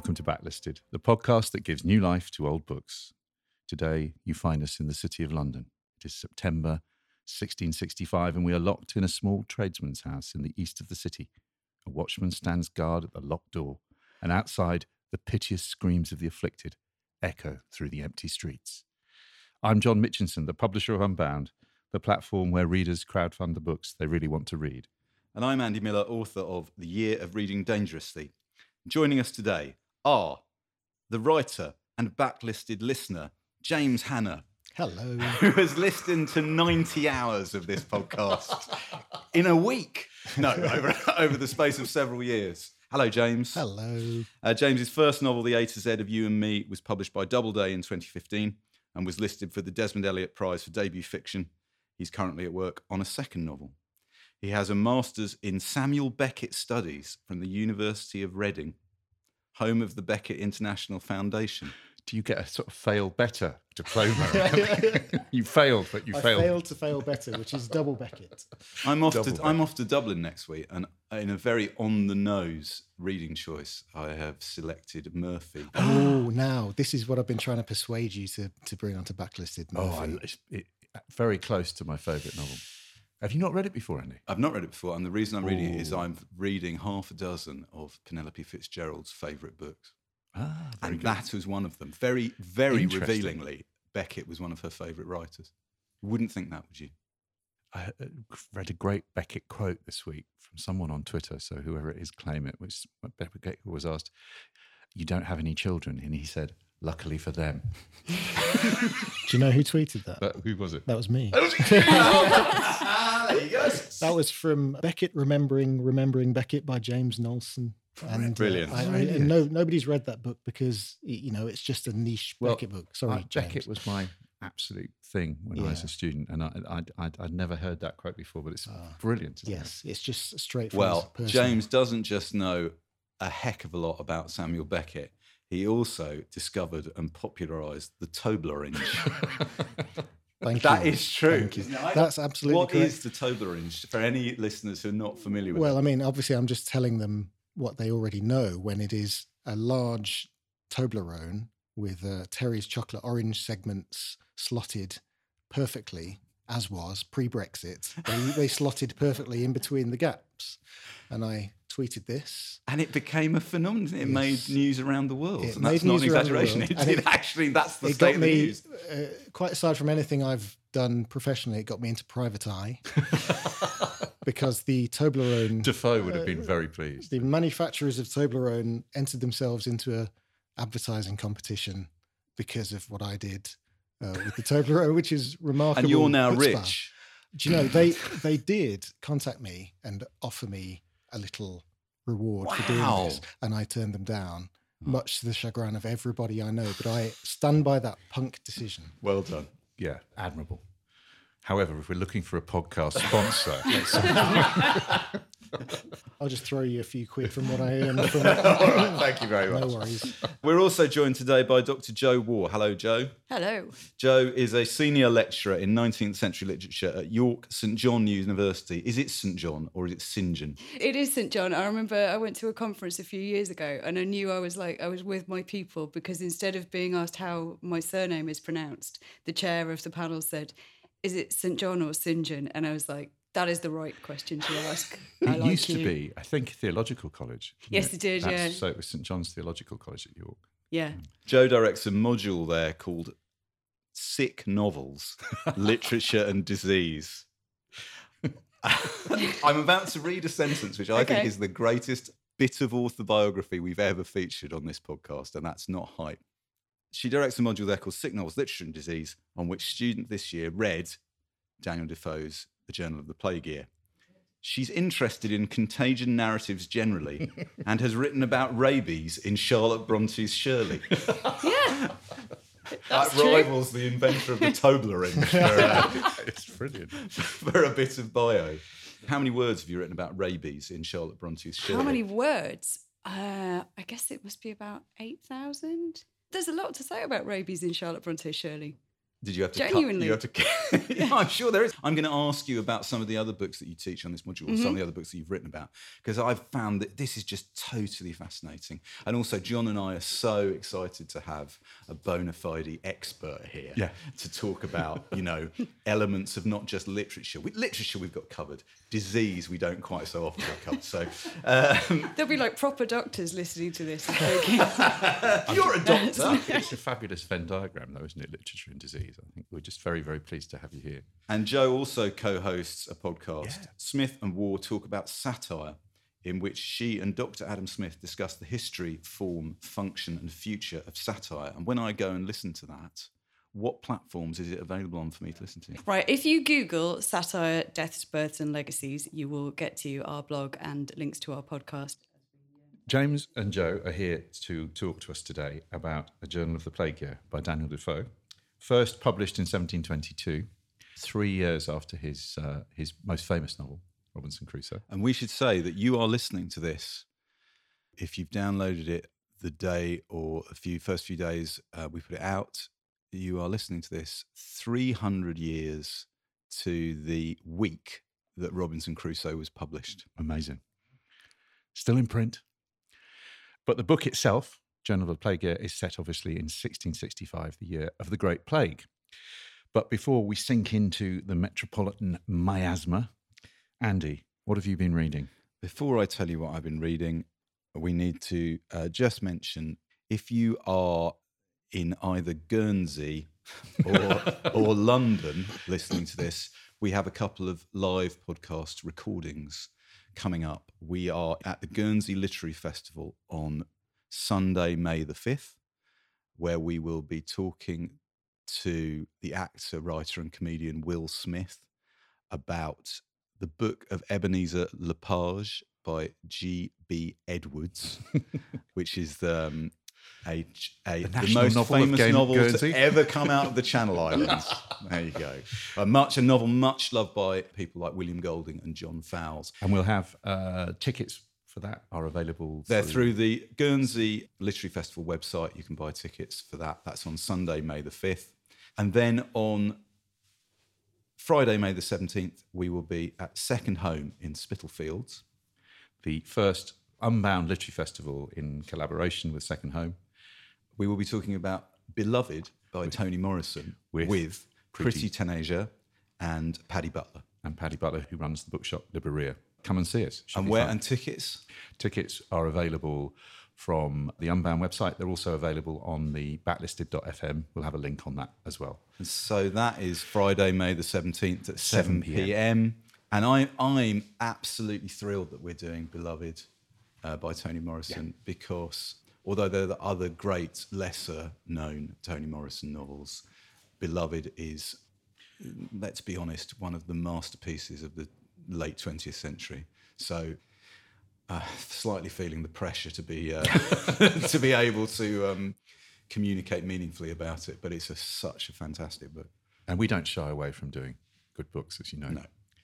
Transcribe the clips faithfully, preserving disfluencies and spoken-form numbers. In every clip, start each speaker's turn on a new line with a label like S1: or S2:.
S1: welcome to Backlisted, the podcast that gives new life to old books. Today, you find us in the city of London. It is September sixteen sixty-five, and we are locked in a small tradesman's house in the east of the city. A watchman stands guard at the locked door, and outside, the piteous screams of the afflicted echo through the empty streets. I'm John Mitchinson, the publisher of Unbound, the platform where readers crowdfund the books they really want to read.
S2: And I'm Andy Miller, author of The Year of Reading Dangerously. Joining us today are the writer and backlisted listener, James Hanna.
S3: Hello.
S2: Who has listened to ninety hours of this podcast in a week. No, over, over the space of several years. Hello, James.
S3: Hello.
S2: Uh, James's first novel, The A to Z of You and Me, was published by Doubleday in twenty fifteen and was listed for the Desmond Elliott Prize for Debut Fiction. He's currently at work on a second novel. He has a master's in Samuel Beckett Studies from the University of Reading, home of the Beckett International Foundation.
S1: Do you get a sort of fail better diploma? You failed, but you
S3: I
S1: failed.
S3: failed to fail better, which is double Beckett.
S2: I'm off
S1: Double
S2: to
S1: Beckett.
S2: I'm off to Dublin next week, and in a very on the nose reading choice, I have selected Murphy.
S3: Oh, now this is what I've been trying to persuade you to, to bring onto Backlisted.
S1: Oh,
S3: Murphy.
S1: I, it's it, very close to my favourite novel. Have you not read it before, Andy?
S2: I've not read it before, and the reason I'm reading it is
S1: Ooh.
S2: I'm reading half a dozen of Penelope Fitzgerald's favourite books.
S1: Ah, very
S2: And
S1: good.
S2: that was one of them. Very, very
S1: Interesting.
S2: revealingly, Beckett was one of her favourite writers. You wouldn't think that, would you?
S1: I uh, read a great Beckett quote this week from someone on Twitter, so whoever it is, claim it, which Beckett was asked, "You don't have any children?" And he said, "Luckily for them."
S3: Do you know who tweeted that?
S1: But who was it?
S3: That was me.
S2: Ah, there you go.
S3: That was from Beckett Remembering Remembering Beckett by James Knowlson. And, uh,
S2: Brilliant.
S3: I, I,
S1: Brilliant.
S3: and no, nobody's read that book because you know it's just a niche
S1: Well,
S3: Beckett book. Sorry,
S1: Uh,
S3: James.
S1: Beckett was my absolute thing when I was
S3: Yeah.
S1: a student, and I, I'd, I'd, I'd never heard that quote before, but it's
S3: Ah.
S1: brilliant. isn't it?
S3: Yes, it's just straight from
S2: Well,
S3: his person.
S2: James doesn't just know a heck of a lot about Samuel Beckett. He also discovered and popularised the Toblerone.
S3: Thank
S2: That
S3: you.
S2: is true.
S3: Thank you.
S2: isn't it? I-
S3: That's absolutely
S2: What
S3: correct.
S2: is the Toblerone for any listeners who are not familiar with
S3: Well,
S2: it?
S3: I mean, obviously, I'm just telling them what they already know when it is a large Toblerone with uh, Terry's chocolate orange segments slotted perfectly, as was pre-Brexit. They, they slotted perfectly in between the gaps. And I tweeted this.
S2: And it became a phenomenon. It
S3: Yes.
S2: made news around the world.
S3: It
S2: and that's
S3: made
S2: not an
S3: news around the
S2: exaggeration.
S3: world.
S2: It
S3: And
S2: did
S3: it-
S2: actually, that's the
S3: it
S2: state
S3: got
S2: of the
S3: me,
S2: news.
S3: uh, quite aside from anything I've done professionally, it got me into private eye. Because the Toblerone...
S1: Defoe would have been very pleased.
S3: the manufacturers of Toblerone entered themselves into a advertising competition because of what I did uh, with the Toblerone, which is remarkable.
S2: And you're now
S3: chutzpah.
S2: rich.
S3: Do you know, they they did contact me and offer me a little reward for doing
S2: Wow.
S3: this, and I turned them down, much to the chagrin of everybody I know. But I stand by that punk decision.
S2: Well done.
S1: Yeah, admirable. However, if we're looking for a podcast sponsor,
S3: I'll just throw you a few quid from what I earned from
S2: Thank you very much.
S3: No worries.
S2: We're also joined today by Doctor Joe Waugh. Hello, Joe.
S4: Hello.
S2: Joe is a senior lecturer in nineteenth century literature at York St John University. Is it St John or is it Saint John?
S4: It is Saint John. I remember I went to a conference a few years ago and I knew I was like, I was with my people because instead of being asked how my surname is pronounced, the chair of the panel said, is it Saint John or Saint John? And I was like, that is the right question to ask. I
S1: it
S4: like
S1: used to
S4: you.
S1: be, I think, Theological College. didn't
S4: Yes, it did,
S1: That's-
S4: yeah.
S1: So it was St John's Theological College at York.
S4: Yeah.
S2: Joe directs a module there called Sick Novels, Literature and Disease. I'm about to read a sentence which I think
S4: Okay.
S2: is the greatest bit of autobiography we've ever featured on this podcast, and that's not hype. She directs a module there called Sick Novels, Literature and Disease, on which students this year read Daniel Defoe's The Journal of the Plague Year. She's interested in contagion narratives generally and has written about rabies in Charlotte Bronte's Shirley.
S4: Yeah.
S2: That
S4: That's true.
S2: rivals the inventor of the Toblerone for, uh,
S1: It's brilliant.
S2: for a bit of bio. How many words have you written about rabies in Charlotte Bronte's Shirley?
S4: How many words? Uh, I guess it must be about eight thousand. There's a lot to say about rabies in Charlotte Bronte Shirley.
S2: Did you have to
S4: Genuinely.
S2: cut? You have to, yeah, I'm sure there is. I'm going to ask you about some of the other books that you teach on this module, mm-hmm. some of the other books that you've written about, because I've found that this is just totally fascinating. And also, John and I are so excited to have a bona fide expert here
S1: yeah.
S2: to talk about, you know, elements of not just literature. We, literature we've got covered. Disease we don't quite so often get covered. So um,
S4: there'll be like proper doctors listening to this.
S2: You're a doctor.
S1: It's a fabulous Venn diagram, though, isn't it? Literature and disease. I think we're just very, very pleased to have you here.
S2: And Joe also co-hosts a podcast,
S1: Yeah.
S2: Smith and War Talk About Satire, in which she and Doctor Adam Smith discuss the history, form, function and future of satire. And when I go and listen to that, what platforms is it available on for me to listen to?
S4: Right, if you Google satire, deaths, births and legacies, you will get to our blog and links to our podcast.
S1: James and Joe are here to talk to us today about A Journal of the Plague Year by Daniel Defoe. First published in seventeen twenty-two, three years after his uh, his most famous novel, Robinson Crusoe.
S2: And we should say that you are listening to this, if you've downloaded it the day or a few first few days uh, we put it out, you are listening to this three hundred years to the week that Robinson Crusoe was published.
S1: Amazing. Still in print. But the book itself, Journal of the Plague Year, is set obviously in sixteen sixty-five, the year of the Great Plague. But before we sink into the metropolitan miasma, Andy, what have you been reading?
S2: Before I tell you what I've been reading, we need to uh, just mention, if you are in either Guernsey or, or London listening to this, we have a couple of live podcast recordings coming up. We are at the Guernsey Literary Festival on Sunday, May the fifth, where we will be talking to the actor, writer and comedian Will Smith about the book of Ebenezer Lepage by G B Edwards, which is the, um, a, a,
S1: The
S2: the,
S1: national
S2: most
S1: novel of
S2: famous
S1: Guernsey.
S2: novel to ever come out of the Channel Islands. There you go. A much a novel much loved by people like William Golding and John Fowles.
S1: And we'll have uh, tickets for that are available.
S2: They're through the Guernsey Literary Festival website. You can buy tickets for that. That's on Sunday, May the fifth. And then on Friday, May the seventeenth, we will be at Second Home in Spitalfields.
S1: the first Unbound Literary Festival in collaboration with Second Home.
S2: We will be talking about Beloved by Toni Morrison
S1: with
S2: with, Pretty,
S1: Pretty
S2: Tanasia and Paddy Butler.
S1: And Paddy Butler, who runs the bookshop Libreria. Come and see us. Should
S2: And
S1: be
S2: where
S1: fun.
S2: and tickets?
S1: Tickets are available from the Unbound website. They're also available on the backlisted dot f m. We'll have a link on that as well.
S2: And so that is Friday, May the seventeenth at seven
S1: seven
S2: p.m. And I, I'm absolutely thrilled that we're doing Beloved uh, by Toni Morrison, yeah. because although there are the other great, lesser known Toni Morrison novels, Beloved is, let's be honest, one of the masterpieces of the late twentieth century. So uh, slightly feeling the pressure to be uh, to be able to um, communicate meaningfully about it, but it's a, such a fantastic book.
S1: And we don't shy away from doing good books, as you know.
S2: No.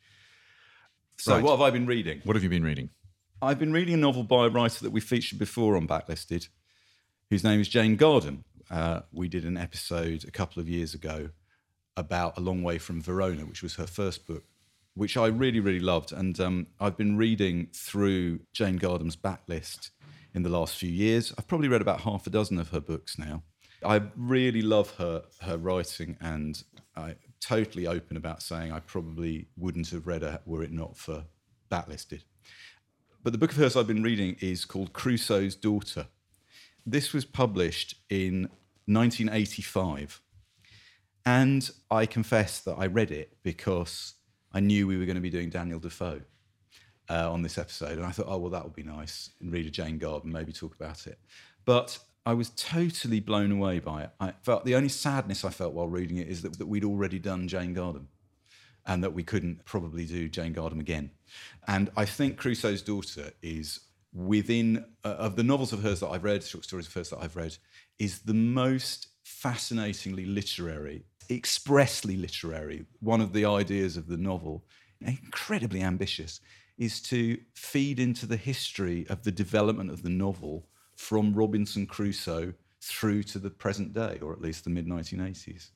S2: So
S1: Right.
S2: what have I been reading?
S1: What have you been reading?
S2: I've been reading a novel by a writer that we featured before on Backlisted, whose name is Jane Garden. Uh, we did an episode a couple of years ago about A Long Way from Verona, which was her first book, which I really, really loved. And um, I've been reading through Jane Garden's backlist in the last few years. I've probably read about half a dozen of her books now. I really love her her writing, and I'm totally open about saying I probably wouldn't have read her were it not for Backlisted. But the book of hers I've been reading is called Crusoe's Daughter. This was published in nineteen eighty-five. And I confess that I read it because I knew we were going to be doing Daniel Defoe uh, on this episode. And I thought, oh, well, that would be nice. And read a Jane Garden, maybe talk about it. But I was totally blown away by it. I felt the only sadness I felt while reading it is that, that we'd already done Jane Garden and that we couldn't probably do Jane Garden again. And I think Crusoe's Daughter is within, uh, of the novels of hers that I've read, short stories of hers that I've read, is the most fascinatingly literary, expressly literary. One of the ideas of the novel, incredibly ambitious, is to feed into the history of the development of the novel from Robinson Crusoe through to the present day, or at least the mid nineteen eighties.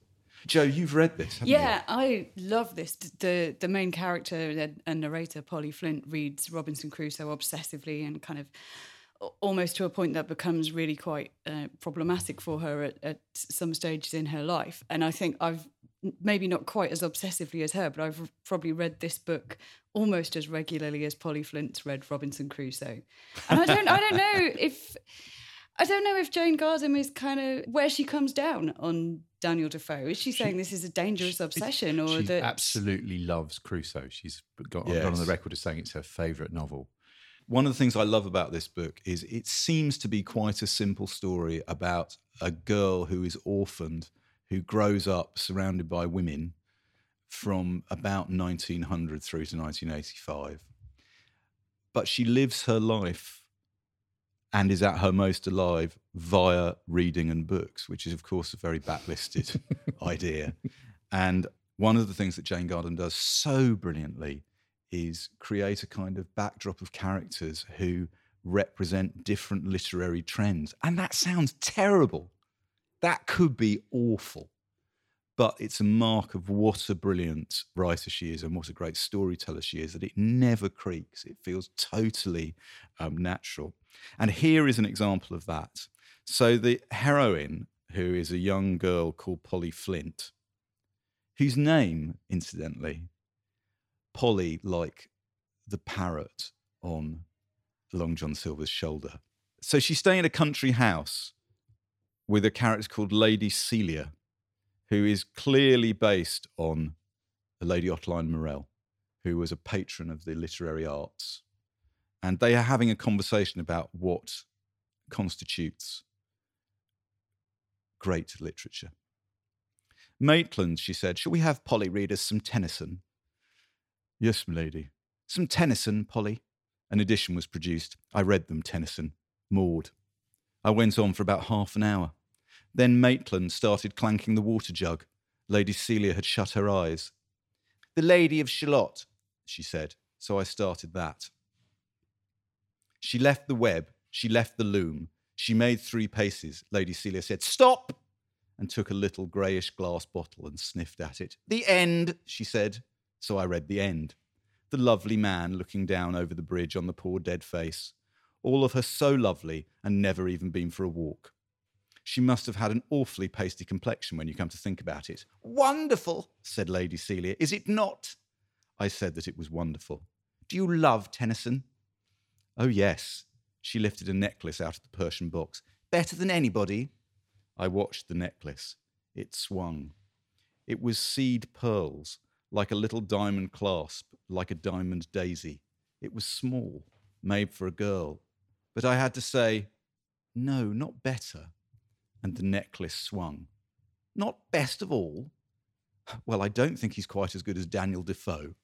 S2: Jo, you've read this, haven't
S4: Yeah,
S2: you?
S4: I love this. The the main character and- and narrator, Polly Flint, reads Robinson Crusoe obsessively and kind of a- almost to a point that becomes really quite uh, problematic for her at, at some stages in her life. And I think I've maybe not quite as obsessively as her, but I've probably read this book almost as regularly as Polly Flint's read Robinson Crusoe. And I don't I don't know if I don't know if Jane Gardam is kind of where she comes down on Daniel Defoe. Is she saying this is a dangerous obsession, or
S1: She
S4: that
S1: absolutely loves Crusoe. She's got
S2: Yes.
S1: gone on the record as saying it's her favourite novel.
S2: One of the things I love about this book is it seems to be quite a simple story about a girl who is orphaned, who grows up surrounded by women from about nineteen hundred through to nineteen eighty-five. But she lives her life and is at her most alive via reading and books, which is, of course, a very backlisted idea. And one of the things that Jane Gardam does so brilliantly is create a kind of backdrop of characters who represent different literary trends. And that sounds terrible. That could be awful. But it's a mark of what a brilliant writer she is and what a great storyteller she is, that it never creaks. It feels totally um, natural. And here is an example of that. So the heroine, who is a young girl called Polly Flint, whose name, incidentally, Polly, like the parrot on Long John Silver's shoulder. So she's staying in a country house with a character called Lady Celia, who is clearly based on Lady Ottoline Morell, who was a patron of the literary arts. And they are having a conversation about what constitutes great literature. Maitland, she said, shall we have Polly read us some Tennyson? Yes, m'lady. Some Tennyson, Polly. An edition was produced. I read them, Tennyson. Maud. I went on for about half an hour. Then Maitland started clanking the water jug. Lady Celia had shut her eyes. The Lady of Shalott, she said, so I started that. She left the web, she left the loom, she made three paces. Lady Celia said, stop, and took a little greyish glass bottle and sniffed at it. The end, she said, so I read the end. The lovely man looking down over the bridge on the poor dead face. All of her so lovely and never even been for a walk. She must have had an awfully pasty complexion when you come to think about it. Wonderful, said Lady Celia, is it not? I said that it was wonderful. Do you love Tennyson? Oh, yes. She lifted a necklace out of the Persian box. Better than anybody. I watched the necklace. It swung. It was seed pearls, like a little diamond clasp, like a diamond daisy. It was small, made for a girl. But I had to say, no, not better. And the necklace swung. Not best of all? Well, I don't think he's quite as good as Daniel Defoe.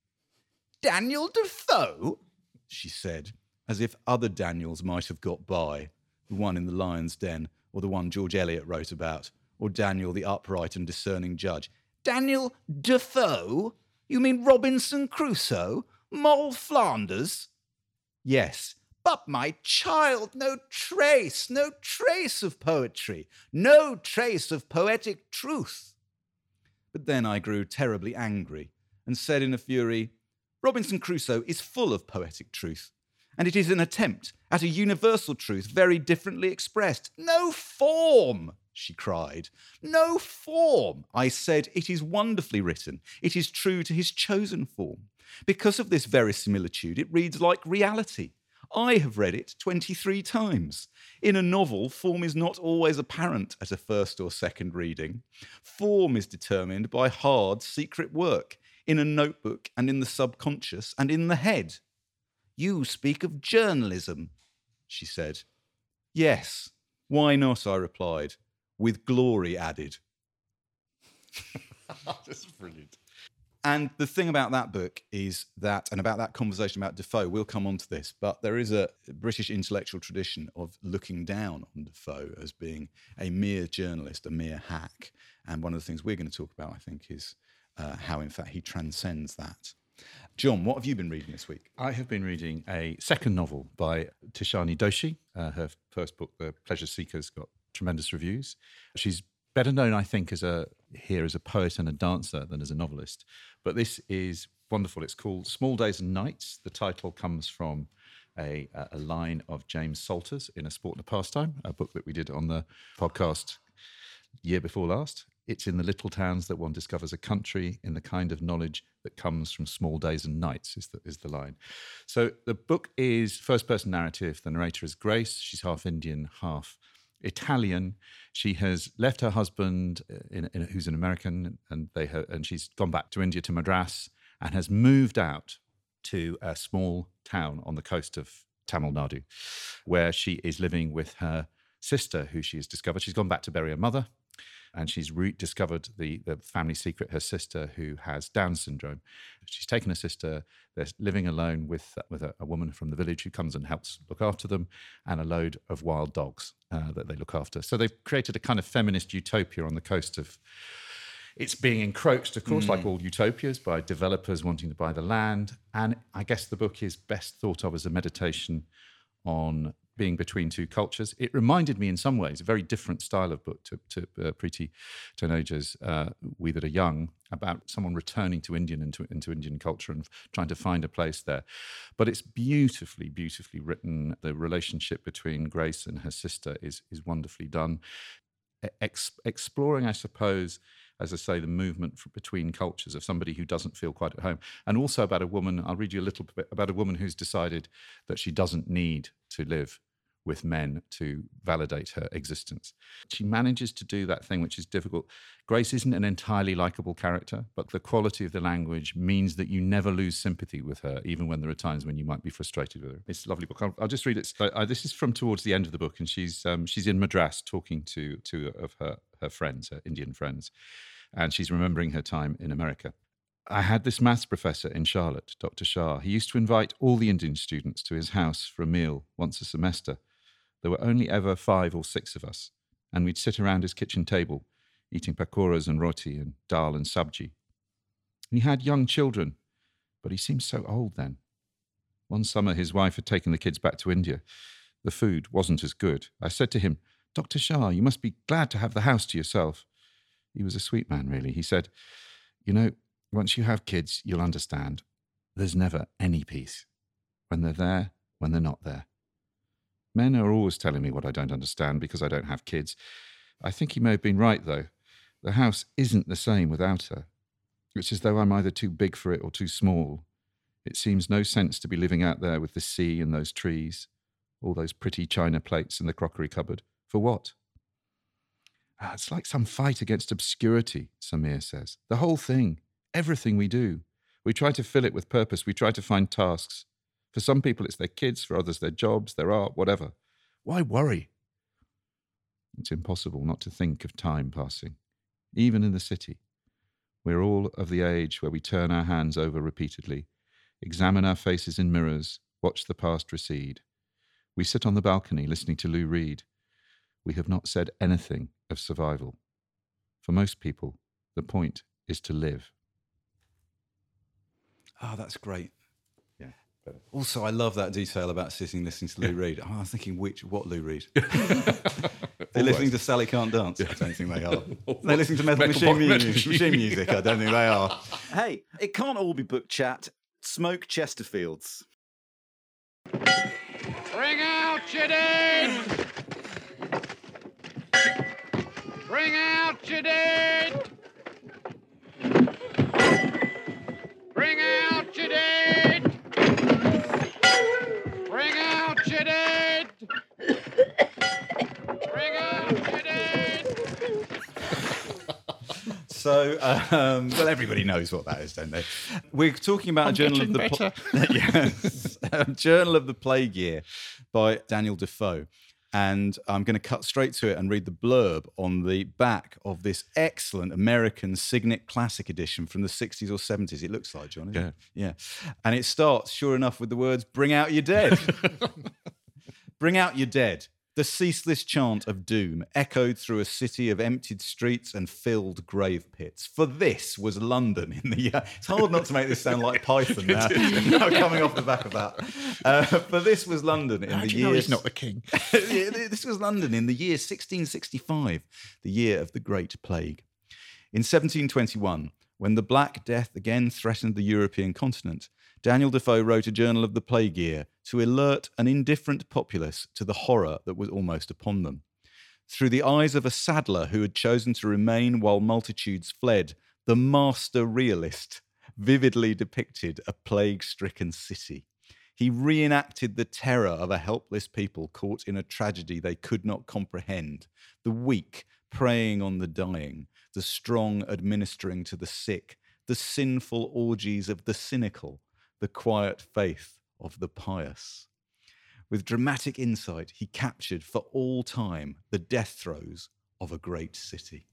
S2: Daniel Defoe? She said, as if other Daniels might have got by, the one in the Lion's Den, or the one George Eliot wrote about, or Daniel the upright and discerning judge. Daniel Defoe? You mean Robinson Crusoe? Moll Flanders? Yes. But my child, no trace, no trace of poetry, no trace of poetic truth. But then I grew terribly angry and said in a fury, Robinson Crusoe is full of poetic truth, and it is an attempt at a universal truth very differently expressed. No form, she cried. No form. I said, it is wonderfully written. It is true to his chosen form. Because of this verisimilitude, it reads like reality. I have read it twenty-three times. In a novel, form is not always apparent at a first or second reading. Form is determined by hard, secret work in a notebook and in the subconscious and in the head. You speak of journalism, she said. Yes, why not, I replied, with glory added. That's brilliant. And the thing about that book is that, and about that conversation about Defoe, we'll come on to this, but there is a British intellectual tradition of looking down on Defoe as being a mere journalist, a mere hack. And one of the things we're going to talk about, I think, is uh, how, in fact, he transcends that. John, what have you been reading this week?
S1: I have been reading a second novel by Tishani Doshi. Uh, her first book, The Pleasure Seekers, got tremendous reviews. She's better known, I think, as a here as a poet and a dancer than as a novelist. But this is wonderful. It's called Small Days and Nights. The title comes from a, a line of James Salter's in A Sport and a Pastime, a book that we did on the podcast year before last. It's in the little towns that one discovers a country, in the kind of knowledge that comes from small days and nights, is the, is the line. So the book is first-person narrative. The narrator is Grace. She's half Indian, half Italian. She has left her husband, in, in, who's an American, and they have, and she's gone back to India, to Madras, and has moved out to a small town on the coast of Tamil Nadu, where she is living with her sister, who she has discovered. She's gone back to bury her mother, and she's rediscovered the, the family secret, her sister, who has Down syndrome. She's taken her sister. They're living alone with, with a, a woman from the village who comes and helps look after them, and a load of wild dogs uh, that they look after. So they've created a kind of feminist utopia on the coast of... It's being encroached, of course, mm. like all utopias, by developers wanting to buy the land. And I guess the book is best thought of as a meditation on being between two cultures. It reminded me in some ways, a very different style of book to, to uh, Preeti Taneja's uh, We That Are Young, about someone returning to Indian into, into Indian culture and trying to find a place there. But it's beautifully, beautifully written. The relationship between Grace and her sister is, is wonderfully done. Ex- exploring, I suppose, as I say, the movement for, between cultures of somebody who doesn't feel quite at home. And also about a woman, I'll read you a little bit about a woman who's decided that she doesn't need to live with men to validate her existence. She manages to do that thing which is difficult. Grace isn't an entirely likable character, but the quality of the language means that you never lose sympathy with her, even when there are times when you might be frustrated with her. It's a lovely book. I'll, I'll just read it. So, uh, this is from towards the end of the book, and she's um, she's in Madras talking to two of her, her friends, her Indian friends, and she's remembering her time in America. I had this maths professor in Charlotte, Doctor Shah. He used to invite all the Indian students to his house for a meal once a semester. There were only ever five or six of us, and we'd sit around his kitchen table, eating pakoras and roti and dal and sabji. He had young children, but he seemed so old then. One summer, his wife had taken the kids back to India. The food wasn't as good. I said to him, "Doctor Shah, you must be glad to have the house to yourself." He was a sweet man, really. He said, "You know, once you have kids, you'll understand. There's never any peace. When they're there, when they're not there. Men are always telling me what I don't understand because I don't have kids. I think he may have been right, though. The house isn't the same without her. It's as though I'm either too big for it or too small. It seems no sense to be living out there with the sea and those trees, all those pretty china plates in the crockery cupboard. For what?" Ah, it's like some fight against obscurity, Samir says. The whole thing, everything we do. We try to fill it with purpose. We try to find tasks. For some people, it's their kids. For others, their jobs, their art, whatever. Why worry? It's impossible not to think of time passing, even in the city. We're all of the age where we turn our hands over repeatedly, examine our faces in mirrors, watch the past recede. We sit on the balcony listening to Lou Reed. We have not said anything of survival. For most people, the point is to live.
S2: Oh, that's great.
S1: Yeah.
S2: Also, I love that detail about sitting listening to Lou Reed. Oh, I was thinking, which what Lou Reed? They're listening to Sally Can't Dance. I don't think they are. They're listening to Metal, Metal Machine, Metal music, Machine music. I don't think they are.
S5: Hey, it can't all be book chat. Smoke Chesterfields.
S6: Bring out your dead! Bring out your dead! Bring out your dead! Bring out your dead! Bring out your dead!
S2: So, um, well, everybody knows what that is, don't they? We're talking about
S1: I'm
S2: a journal of the
S1: better.
S2: Pl- yes, a Journal of the Plague Year by Daniel Defoe. And I'm going to cut straight to it and read the blurb on the back of this excellent American Signet Classic edition from the sixties or seventies. It looks like, John, isn't
S1: Yeah.
S2: it? Yeah. And it starts, sure enough, with the words, "Bring out your dead." Bring out your dead. The ceaseless chant of doom echoed through a city of emptied streets and filled grave pits. For this was London in the year... It's hard not to make this sound like Python now, now coming off the back of that. Uh, for this was London in
S1: How
S2: the
S1: do you know
S2: year...
S1: he's not the king?
S2: This was London in the year sixteen sixty-five, the year of the Great Plague. In seventeen twenty-one, when the Black Death again threatened the European continent, Daniel Defoe wrote a journal of the plague year to alert an indifferent populace to the horror that was almost upon them. Through the eyes of a saddler who had chosen to remain while multitudes fled, the master realist vividly depicted a plague-stricken city. He reenacted the terror of a helpless people caught in a tragedy they could not comprehend, the weak preying on the dying, the strong administering to the sick, the sinful orgies of the cynical, the quiet faith of the pious. With dramatic insight, he captured for all time the death throes of a great city.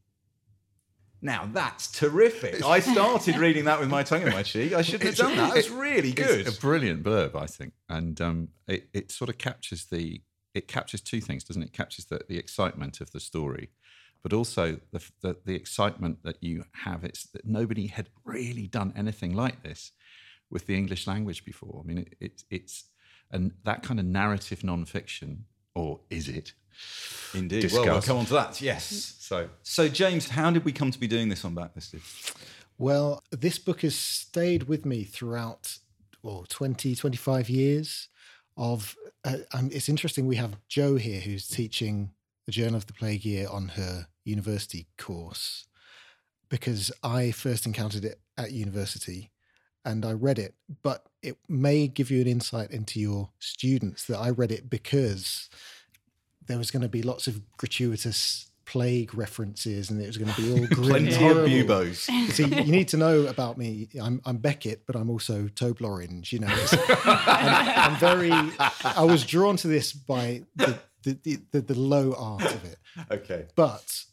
S2: Now, that's terrific. I started reading that with my tongue in my cheek. I shouldn't have done that. That's really good.
S1: It's a brilliant blurb, I think. And um, it, it sort of captures the... It captures two things, doesn't it? It captures the, the excitement of the story, but also the, the, the excitement that you have. It's that nobody had really done anything like this with the English language before. I mean, it, it, it's and that kind of narrative non-fiction, or is it?
S2: Indeed.
S1: Discuss.
S2: Well, we'll come on to that, yes. So, so, James, how did we come to be doing this on Backlisted?
S3: Well, this book has stayed with me throughout well, twenty, twenty-five years of... Uh, um, it's interesting, we have Jo here who's teaching the Journal of the Plague Year on her university course, because I first encountered it at university and I read it, but it may give you an insight into your students that I read it because there was going to be lots of gratuitous plague references and it was going to be all grim
S2: Plenty
S3: and horrible.
S2: of buboes.
S3: See, you need to know about me. I'm, I'm Beckett, but I'm also Tobler Orange. You know, it's, I'm, I'm very. I was drawn to this by the the, the the the low art of it.
S2: Okay,
S3: but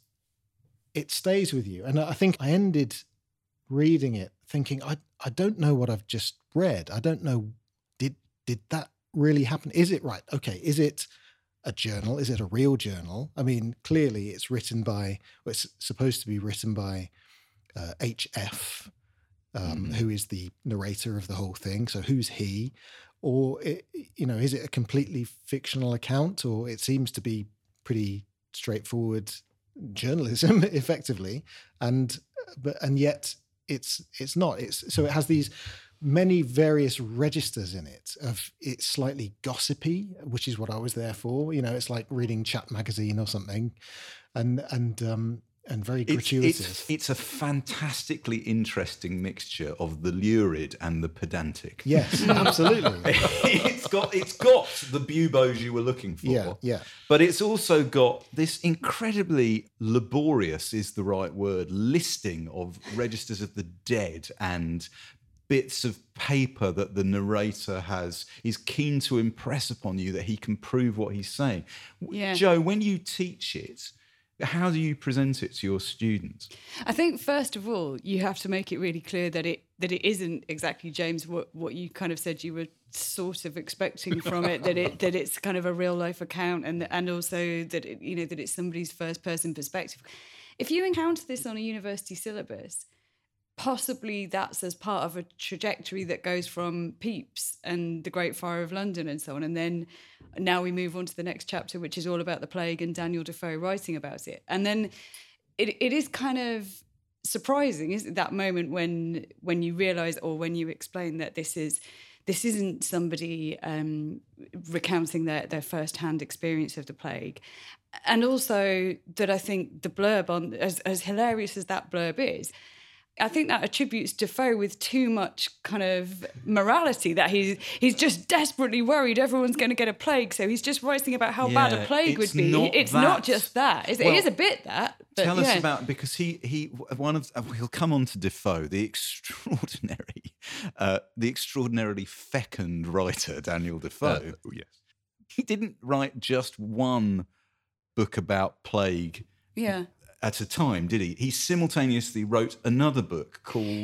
S3: it stays with you, and I think I ended reading it thinking, I I don't know what I've just read. I don't know. Did did that really happen? Is it right? Okay, is it a journal? Is it a real journal? I mean, clearly it's written by, well, it's supposed to be written by uh, H F, um, mm. who is the narrator of the whole thing. So who's he? Or, it, you know, is it a completely fictional account? Or it seems to be pretty straightforward journalism, effectively. And, but, and yet it's, it's not. It's, so it has these many various registers in it of it's slightly gossipy, which is what I was there for. You know, it's like reading Chat magazine or something, and and um and very gratuitous.
S2: It's, it's, it's a fantastically interesting mixture of the lurid and the pedantic.
S3: Yes, absolutely.
S2: it's got it's got the buboes you were looking for.
S3: Yeah, yeah.
S2: But it's also got this incredibly laborious, is the right word, listing of registers of the dead and bits of paper that the narrator has is keen to impress upon you that he can prove what he's saying.
S4: Yeah.
S2: Jo, when you teach it, how do you present it to your students?
S4: I think first of all, you have to make it really clear that it that it isn't exactly, James, what, what you kind of said you were sort of expecting from it, that it that it's kind of a real life account, and and also that it, you know, that it's somebody's first person perspective. If you encounter this on a university syllabus, possibly that's as part of a trajectory that goes from Pepys and the Great Fire of London and so on. And then now we move on to the next chapter, which is all about the plague and Daniel Defoe writing about it. And then it it is kind of surprising, isn't it, that moment when when you realise, or when you explain that this is this isn't somebody um, recounting their, their first-hand experience of the plague. And also that I think the blurb, on as, as hilarious as that blurb is, I think that attributes Defoe with too much kind of morality, that he's he's just desperately worried everyone's going to get a plague, so he's just writing about how
S2: yeah,
S4: bad a plague would be.
S2: Not
S4: it's
S2: that.
S4: not just that. It's,
S2: well,
S4: it is a bit that. But
S2: tell
S4: yeah.
S2: us about, because he he one of he'll come on to Defoe, the extraordinary, uh, the extraordinarily fecund writer Daniel Defoe.
S1: Uh, yes,
S2: he didn't write just one book about plague.
S4: Yeah.
S2: At a time, did he? He simultaneously wrote another book called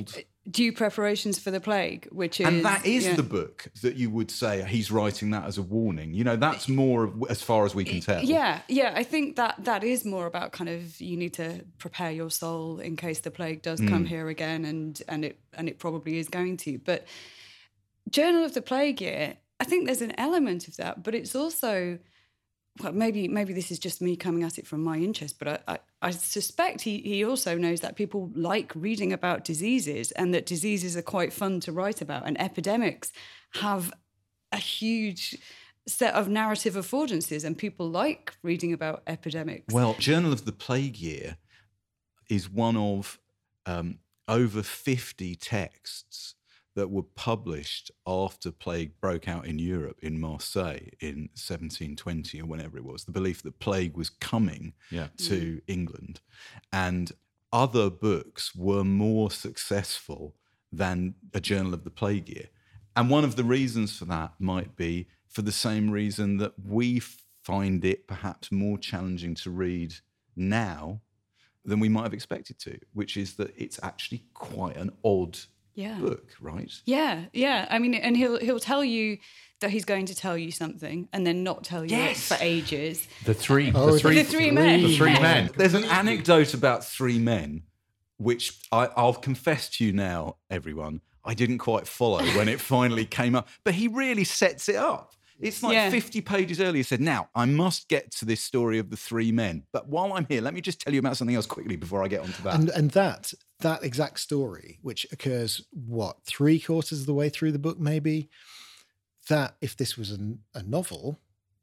S4: Due Preparations for the Plague, which is...
S2: And that is
S4: yeah.
S2: the book that you would say he's writing that as a warning. You know, that's more of, as far as we can tell.
S4: Yeah, yeah. I think that that is more about kind of you need to prepare your soul in case the plague does
S2: Mm.
S4: come here again, and and it and it probably is going to. But Journal of the Plague Year, I think there's an element of that, but it's also... Well, maybe maybe this is just me coming at it from my interest, but I, I, I suspect he, he also knows that people like reading about diseases and that diseases are quite fun to write about, and epidemics have a huge set of narrative affordances, and people like reading about epidemics.
S2: Well, Journal of the Plague Year is one of um, over fifty texts that were published after plague broke out in Europe, in Marseille, in seventeen twenty or whenever it was. The belief that plague was coming
S1: Yeah.
S2: to mm. England. And other books were more successful than a Journal of the Plague Year. And one of the reasons for that might be for the same reason that we find it perhaps more challenging to read now than we might have expected to, which is that it's actually quite an odd
S4: yeah.
S2: book, right?
S4: Yeah, yeah. I mean, and he'll he'll tell you that he's going to tell you something and then not tell you
S2: Yes.
S4: it for ages.
S1: The three,
S3: Oh,
S1: the three,
S4: the three men.
S1: the three
S4: Yeah.
S1: men.
S2: There's an anecdote about three men, which I, I'll confess to you now, everyone, I didn't quite follow when it finally came up. But he really sets it up. It's like
S4: Yeah.
S2: fifty pages earlier, he said, now, I must get to this story of the three men. But while I'm here, let me just tell you about something else quickly before I get onto that.
S3: And and that that exact story, which occurs what three quarters of the way through the book, maybe, that if this was an, a novel,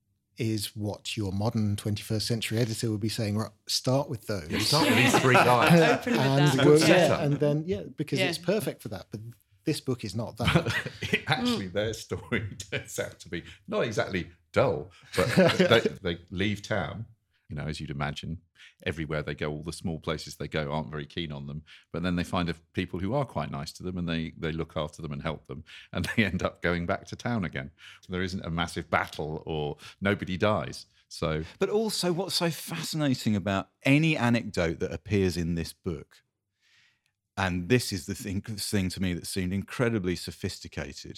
S3: is what your modern twenty-first century editor would be saying. Right, start with those.
S1: You start with these three guys.
S4: Open with
S3: and
S4: that.
S3: work-
S1: Good
S3: yeah,
S1: setup.
S3: and then yeah, because
S4: Yeah.
S3: it's perfect for that. But this book is not that.
S1: Actually, their story turns out to be not exactly dull, but they, they leave town. You know, as you'd imagine, everywhere they go, all the small places they go aren't very keen on them. But then they find a, people who are quite nice to them, and they they look after them and help them, and they end up going back to town again. So there isn't a massive battle, or nobody dies. So
S2: But also, what's so fascinating about any anecdote that appears in this book, and this is the thing, thing to me that seemed incredibly sophisticated,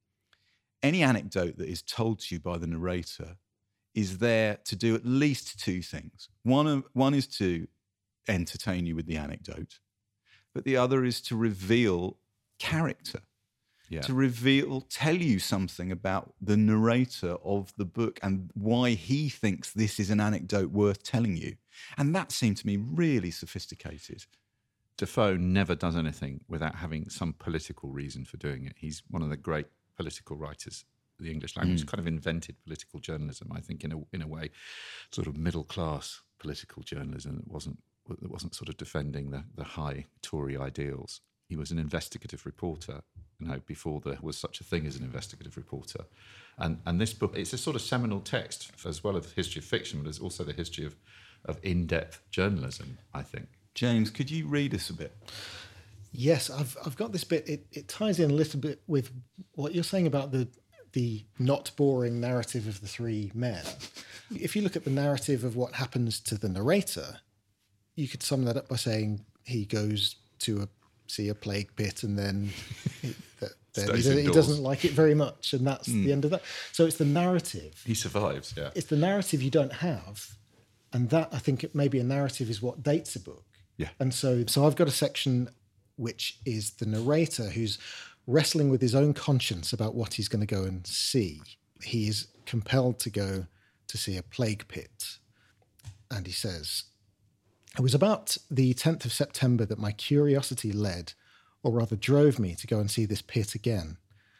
S2: any anecdote that is told to you by the narrator is there to do at least two things. One, of, one is to entertain you with the anecdote, but the other is to reveal character.
S1: yeah,
S2: To reveal, tell you something about the narrator of the book and why he thinks this is an anecdote worth telling you. And that seemed to me really sophisticated.
S1: Defoe never does anything without having some political reason for doing it. He's one of the great political writers of the English language.
S2: Mm.
S1: Kind of invented political journalism, I think, in a in a way, sort of middle class political journalism that wasn't that wasn't sort of defending the the high Tory ideals. He was an investigative reporter, you know, before there was such a thing as an investigative reporter. And and this book, it's a sort of seminal text as well as the history of fiction, but it's also the history of of in-depth journalism, I think.
S2: James, could you read us a bit?
S3: Yes, I've I've got this bit. It it ties in a little bit with what you're saying about the the not boring narrative of the three men. If you look at the narrative of what happens to the narrator, you could sum that up by saying he goes to a, see a plague pit, and then he, that, then he,
S1: Stays
S3: he
S1: indoors.
S3: doesn't like it very much, and that's the end of that. So it's the narrative.
S1: He survives, yeah.
S3: It's the narrative you don't have, and that I think it maybe a narrative is what dates a book.
S1: Yeah.
S3: And so, so I've got a section which is the narrator who's wrestling with his own conscience about what he's going to go and see. He is compelled to go to see a plague pit. And he says, it was about the tenth of September that my curiosity led, or rather drove me to go and see this pit again,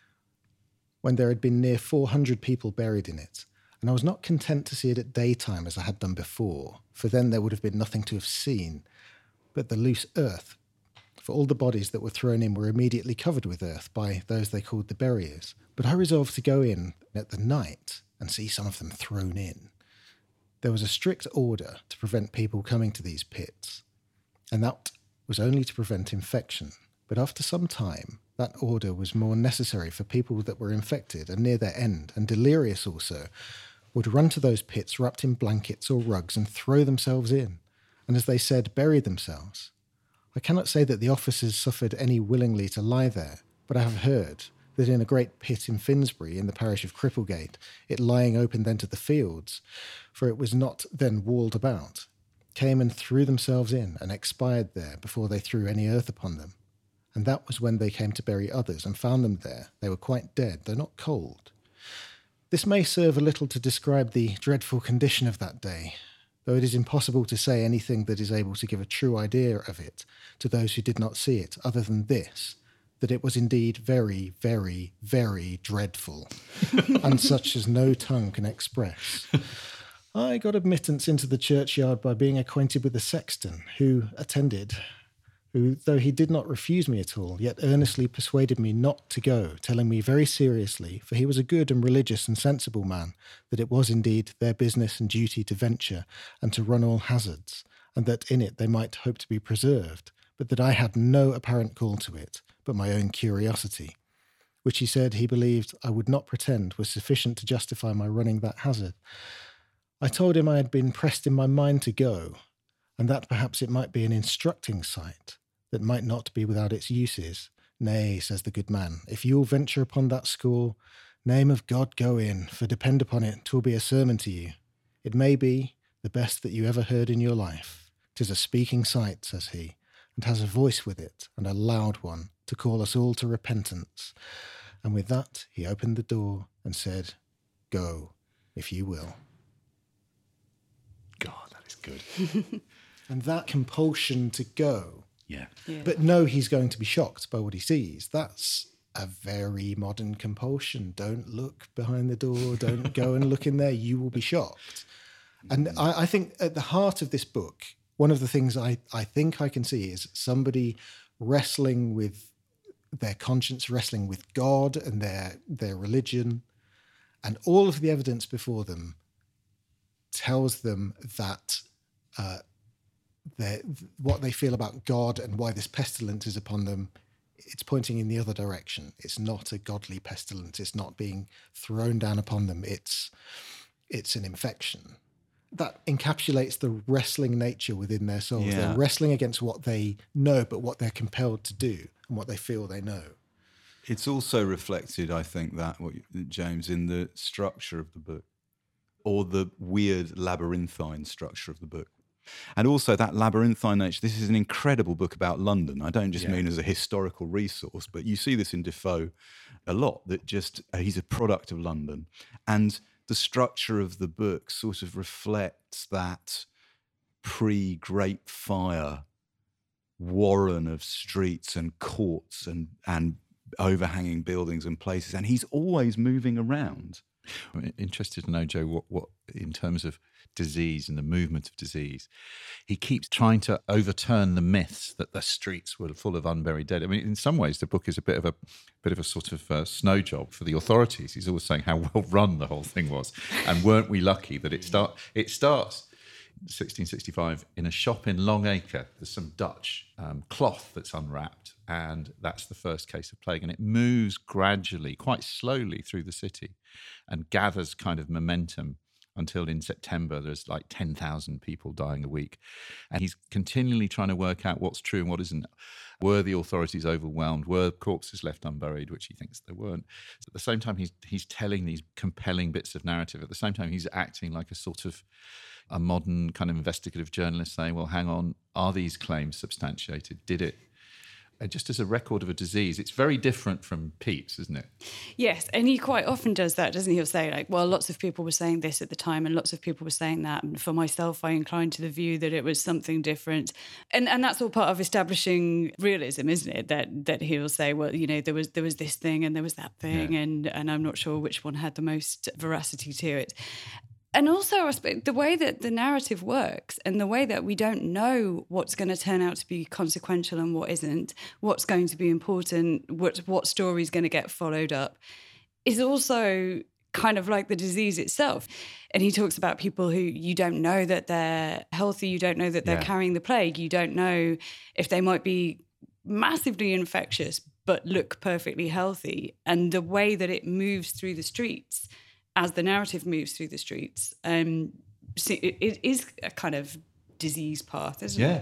S3: when there had been near four hundred people buried in it. And I was not content to see it at daytime as I had done before, for then there would have been nothing to have seen but the loose earth, for all the bodies that were thrown in were immediately covered with earth by those they called the buriers. But I resolved to go in at the night and see some of them thrown in. There was a strict order to prevent people coming to these pits, and that was only to prevent infection. But after some time, that order was more necessary, for people that were infected and near their end, and delirious also, would run to those pits wrapped in blankets or rugs and throw themselves in, and as they said, bury themselves. I cannot say that the officers suffered any willingly to lie there, but I have heard that in a great pit in Finsbury, in the parish of Cripplegate, it lying open then to the fields, for it was not then walled about, came and threw themselves in, and expired there before they threw any earth upon them. And that was when they came to bury others, and found them there. They were quite dead, though not cold. This may serve a little to describe the dreadful condition of that day, though it is impossible to say anything that is able to give a true idea of it to those who did not see it, other than this, that it was indeed very, very, very dreadful, and such as no tongue can express. I got admittance into the churchyard by being acquainted with the sexton, who attended, who, though he did not refuse me at all, yet earnestly persuaded me not to go, telling me very seriously, for he was a good and religious and sensible man, that it was indeed their business and duty to venture and to run all hazards, and that in it they might hope to be preserved, but that I had no apparent call to it, but my own curiosity, which he said he believed I would not pretend was sufficient to justify my running that hazard. I told him I had been pressed in my mind to go, and that perhaps it might be an instructing sight, that might not be without its uses. Nay, says the good man, if you will venture upon that score, name of God, go in, for depend upon it, 'twill be a sermon to you. It may be the best that you ever heard in your life. 'Tis a speaking sight, says he, and has a voice with it, and a loud one, to call us all to repentance. And with that he opened the door and said, go, if you will.
S1: God, that is good.
S3: And that compulsion to go,
S1: Yeah.
S4: Yeah.
S3: but know he's going to be shocked by what he sees, that's a very modern compulsion. Don't look behind the door, don't go and look in there, you will be shocked. And I, I think at the heart of this book, one of the things I, I think I can see is somebody wrestling with their conscience, wrestling with God and their their religion, and all of the evidence before them tells them that uh, what they feel about God and why this pestilence is upon them, it's pointing in the other direction. It's not a godly pestilence. It's not being thrown down upon them. It's it's an infection. That encapsulates the wrestling nature within their souls.
S2: Yeah.
S3: They're wrestling against what they know, but what they're compelled to do and what they feel they know.
S2: It's also reflected, I think, that, what you- James, in the structure of the book, or the weird labyrinthine structure of the book. And also that labyrinthine nature. This is an incredible book about London. I don't just
S1: Yeah.
S2: mean as a historical resource, but you see this in Defoe a lot, that just uh, he's a product of London. And the structure of the book sort of reflects that pre-Great Fire warren of streets and courts and, and overhanging buildings and places. And he's always moving around.
S1: I'm interested to know, Joe, what, what in terms of disease and the movement of disease, he keeps trying to overturn the myths that the streets were full of unburied dead. I mean, in some ways, the book is a bit of a bit of a sort of uh, snow job for the authorities. He's always saying how well run the whole thing was, and weren't we lucky that it start it starts sixteen sixty-five in a shop in Long Acre. There's some Dutch um, cloth that's unwrapped, and that's the first case of plague. And it moves gradually, quite slowly through the city, and gathers kind of momentum until in September there's like ten thousand people dying a week. And he's continually trying to work out what's true and what isn't. Were the authorities overwhelmed? Were corpses left unburied, which he thinks they weren't? So at the same time, he's he's telling these compelling bits of narrative. At the same time, he's acting like a sort of a modern kind of investigative journalist saying, well, hang on, are these claims substantiated? Did it? And just as a record of a disease, it's very different from Pepys, isn't it?
S4: Yes, and he quite often does that, doesn't he? He'll say, like, well, lots of people were saying this at the time and lots of people were saying that. And for myself, I incline to the view that it was something different. And and that's all part of establishing realism, isn't it? That that he'll say, well, you know, there was there was this thing and there was that thing,
S1: Yeah.
S4: and, and I'm not sure which one had the most veracity to it. And also, I suppose, the way that the narrative works and the way that we don't know what's going to turn out to be consequential and what isn't, what's going to be important, what, what story is going to get followed up, is also kind of like the disease itself. And he talks about people who you don't know that they're healthy, you don't know that they're
S1: Yeah.
S4: carrying the plague, you don't know if they might be massively infectious but look perfectly healthy. And the way that it moves through the streets, as the narrative moves through the streets, um, so it, it is a kind of disease path, isn't
S1: Yeah.
S4: it?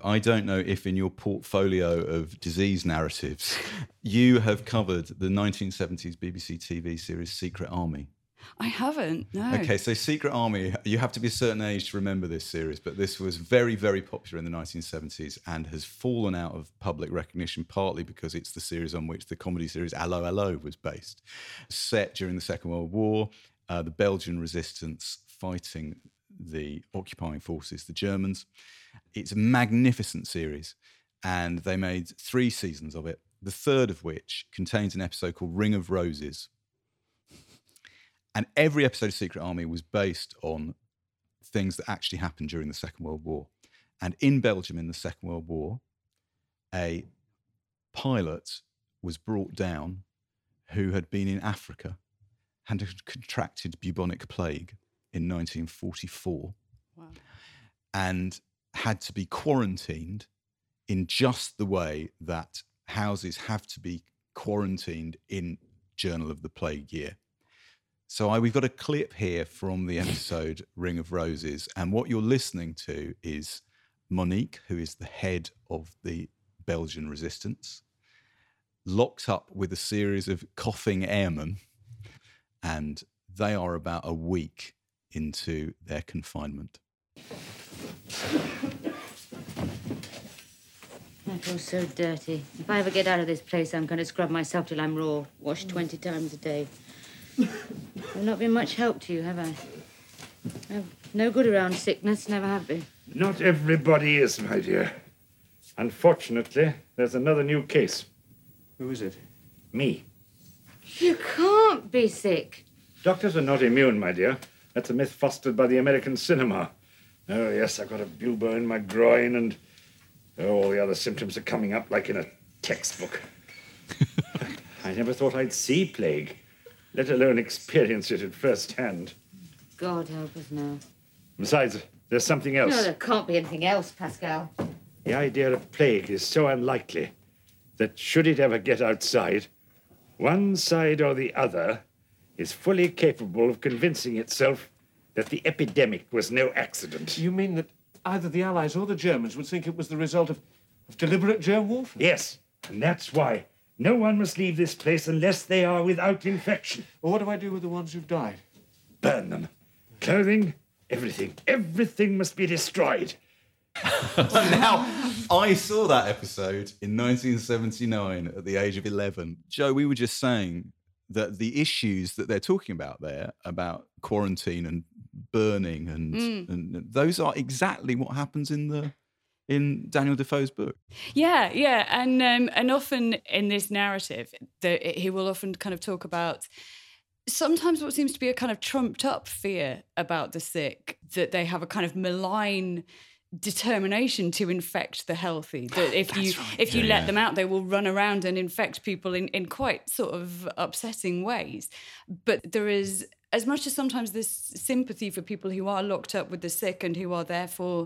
S2: I don't know if in your portfolio of disease narratives, you have covered the nineteen seventies B B C T V series Secret Army.
S4: I haven't, no.
S2: Okay, so Secret Army, you have to be a certain age to remember this series, but this was very, very popular in the nineteen seventies and has fallen out of public recognition, partly because it's the series on which the comedy series Allo Allo was based. Set during the Second World War, uh, the Belgian resistance fighting the occupying forces, the Germans. It's a magnificent series, and they made three seasons of it, the third of which contains an episode called Ring of Roses. And every episode of Secret Army was based on things that actually happened during the Second World War. And in Belgium in the Second World War, a pilot was brought down who had been in Africa and had contracted bubonic plague in nineteen forty-four.
S4: Wow.
S2: And had to be quarantined in just the way that houses have to be quarantined in Journal of the Plague Year. So I, we've got a clip here from the episode Ring of Roses, and what you're listening to is Monique, who is the head of the Belgian resistance, locked up with a series of coughing airmen, and they are about a week into their confinement.
S7: I feel so dirty. If I ever get out of this place, I'm going to scrub myself till I'm raw, wash twenty times a day. I've not been much help to you, have I? I'm no good around sickness, never have been.
S8: Not everybody is, my dear. Unfortunately, there's another new case.
S9: Who is it?
S8: Me.
S7: You can't be sick.
S8: Doctors are not immune, my dear. That's a myth fostered by the American cinema. Oh, yes, I've got a bulba in my groin, and oh, all the other symptoms are coming up like in a textbook. I never thought I'd see plague, let alone experience it at first hand.
S7: God help us now.
S8: Besides, there's something else.
S7: No, there can't be anything else, Pascal.
S8: The idea of plague is so unlikely that should it ever get outside, one side or the other is fully capable of convincing itself that the epidemic was no accident.
S9: You mean that either the Allies or the Germans would think it was the result of, of deliberate germ warfare?
S8: Yes, and that's why no one must leave this place unless they are without infection.
S9: Well, what do I do with the ones who've died?
S8: Burn them. Clothing, everything. Everything must be destroyed.
S2: Now, I saw that episode in nineteen seventy-nine at the age of eleven. Joe, we were just saying that the issues that they're talking about there, about quarantine and burning, and,
S4: Mm.
S2: and those are exactly what happens in the in Daniel Defoe's book.
S4: Yeah, yeah, and um, and often in this narrative, the, he will often kind of talk about sometimes what seems to be a kind of trumped up fear about the sick, that they have a kind of malign determination to infect the healthy, that if you
S2: right.
S4: if you
S2: Yeah,
S4: let
S2: yeah.
S4: them out, they will run around and infect people in, in quite sort of upsetting ways. But there is, as much as sometimes this sympathy for people who are locked up with the sick and who are therefore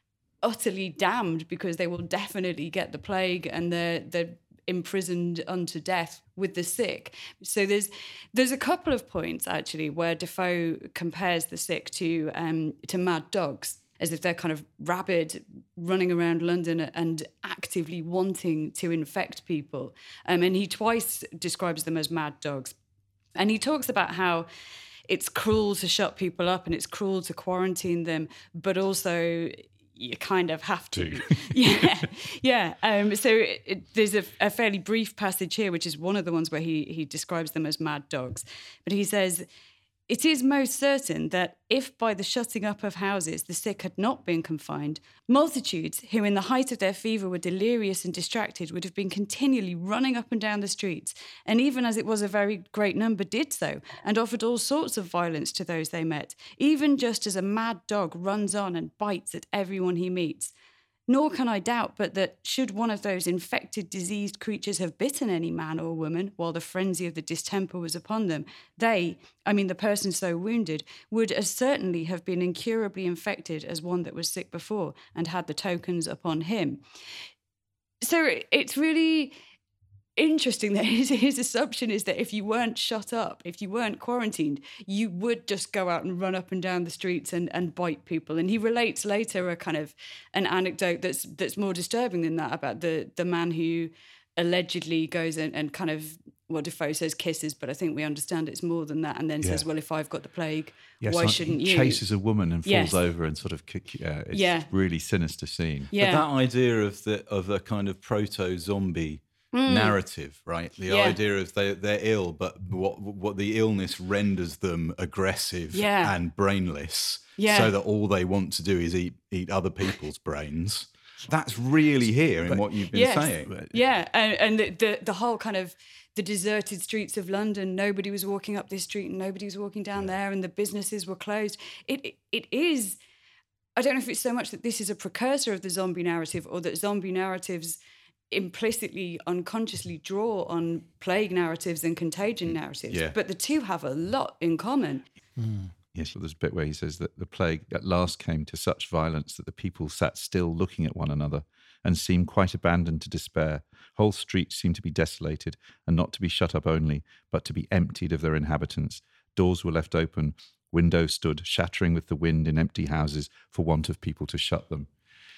S4: utterly damned because they will definitely get the plague and they're they're imprisoned unto death with the sick. So there's there's a couple of points actually where Defoe compares the sick to um to mad dogs, as if they're kind of rabid, running around London and actively wanting to infect people. Um, and he twice describes them as mad dogs. And he talks about how it's cruel to shut people up and it's cruel to quarantine them, but also you kind of have to. yeah, yeah. Um, so it, it, there's a, a fairly brief passage here, which is one of the ones where he he describes them as mad dogs. But he says, "It is most certain that if by the shutting up of houses the sick had not been confined, multitudes who in the height of their fever were delirious and distracted would have been continually running up and down the streets, and even as it was a very great number did so, and offered all sorts of violence to those they met, even just as a mad dog runs on and bites at everyone he meets. Nor can I doubt but that should one of those infected, diseased creatures have bitten any man or woman while the frenzy of the distemper was upon them, they, I mean the person so wounded, would as certainly have been incurably infected as one that was sick before and had the tokens upon him." So it's really... interesting that his, his assumption is that if you weren't shut up, if you weren't quarantined, you would just go out and run up and down the streets and, and bite people. And he relates later a kind of an anecdote that's that's more disturbing than that about the the man who allegedly goes and, and kind of, well, Defoe says kisses, but I think we understand it's more than that, and then
S1: Yeah.
S4: says, well, if I've got the plague,
S1: Yes,
S4: why
S1: like
S4: shouldn't
S1: he
S4: you?
S1: chases a woman and falls
S4: Yes.
S1: over and sort of kick. Yeah, it's
S4: Yeah.
S1: really sinister scene.
S4: Yeah.
S2: But that idea of the of a kind of proto-zombie narrative, right? The
S4: Yeah.
S2: idea of they they're ill, but what what the illness renders them aggressive
S4: Yeah.
S2: and brainless,
S4: Yeah.
S2: so that all they want to do is eat eat other people's brains. That's really here in what you've been
S4: Yes.
S2: saying.
S4: Yeah, and, and the, the the whole kind of the deserted streets of London. Nobody was walking up this street, and nobody was walking down there, and the businesses were closed. It, it it is. I don't know if it's so much that this is a precursor of the zombie narrative, or that zombie narratives implicitly, unconsciously draw on plague narratives and contagion narratives.
S2: Yeah.
S4: But the two have a lot in common.
S1: Yes, so there's a bit where he says that the plague at last came to such violence that the people sat still looking at one another and seemed quite abandoned to despair. Whole streets seemed to be desolated, and not to be shut up only, but to be emptied of their inhabitants. Doors were left open, windows stood, shattering with the wind in empty houses for want of people to shut them.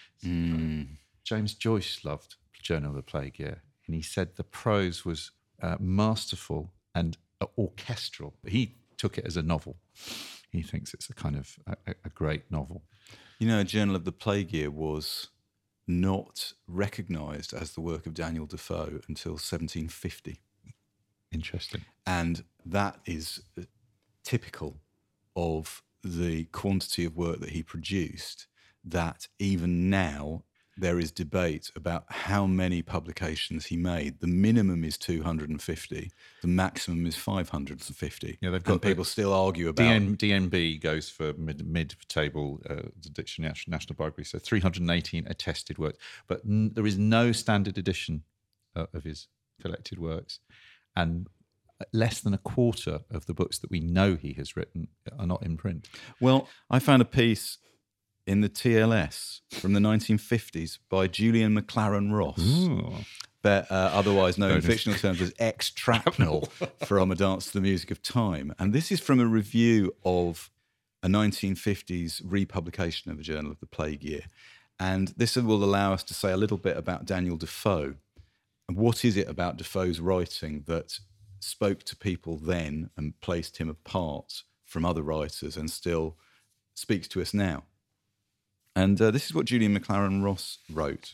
S1: James Joyce loved Journal of the Plague Year, and he said the prose was uh, masterful and uh, orchestral. He took it as a novel. He thinks it's a kind of a, a great novel.
S2: You know, a Journal of the Plague Year was not recognised as the work of Daniel Defoe until seventeen fifty.
S1: Interesting.
S2: And that is uh, typical of the quantity of work that he produced, that even now there is debate about how many publications he made. The minimum is two hundred fifty, the maximum is five hundred fifty.
S1: Yeah, they've got
S2: and people
S1: the-
S2: still argue about
S1: D N, D N B goes for mid, mid-table, uh, the Dictionary National Library, so three hundred eighteen attested works. But n- there is no standard edition uh, of his collected works, and less than a quarter of the books that we know he has written are not in print.
S2: Well, I found a piece in the T L S from the nineteen fifties by Julian McLaren Ross, but, uh, otherwise known in
S1: Bonus.
S2: fictional terms as Ex-Trapnel from A Dance to the Music of Time. And this is from a review of a nineteen fifties republication of a Journal of the Plague Year. And this will allow us to say a little bit about Daniel Defoe. And what is it about Defoe's writing that spoke to people then and placed him apart from other writers and still speaks to us now? And uh, this is what Julian McLaren Ross wrote.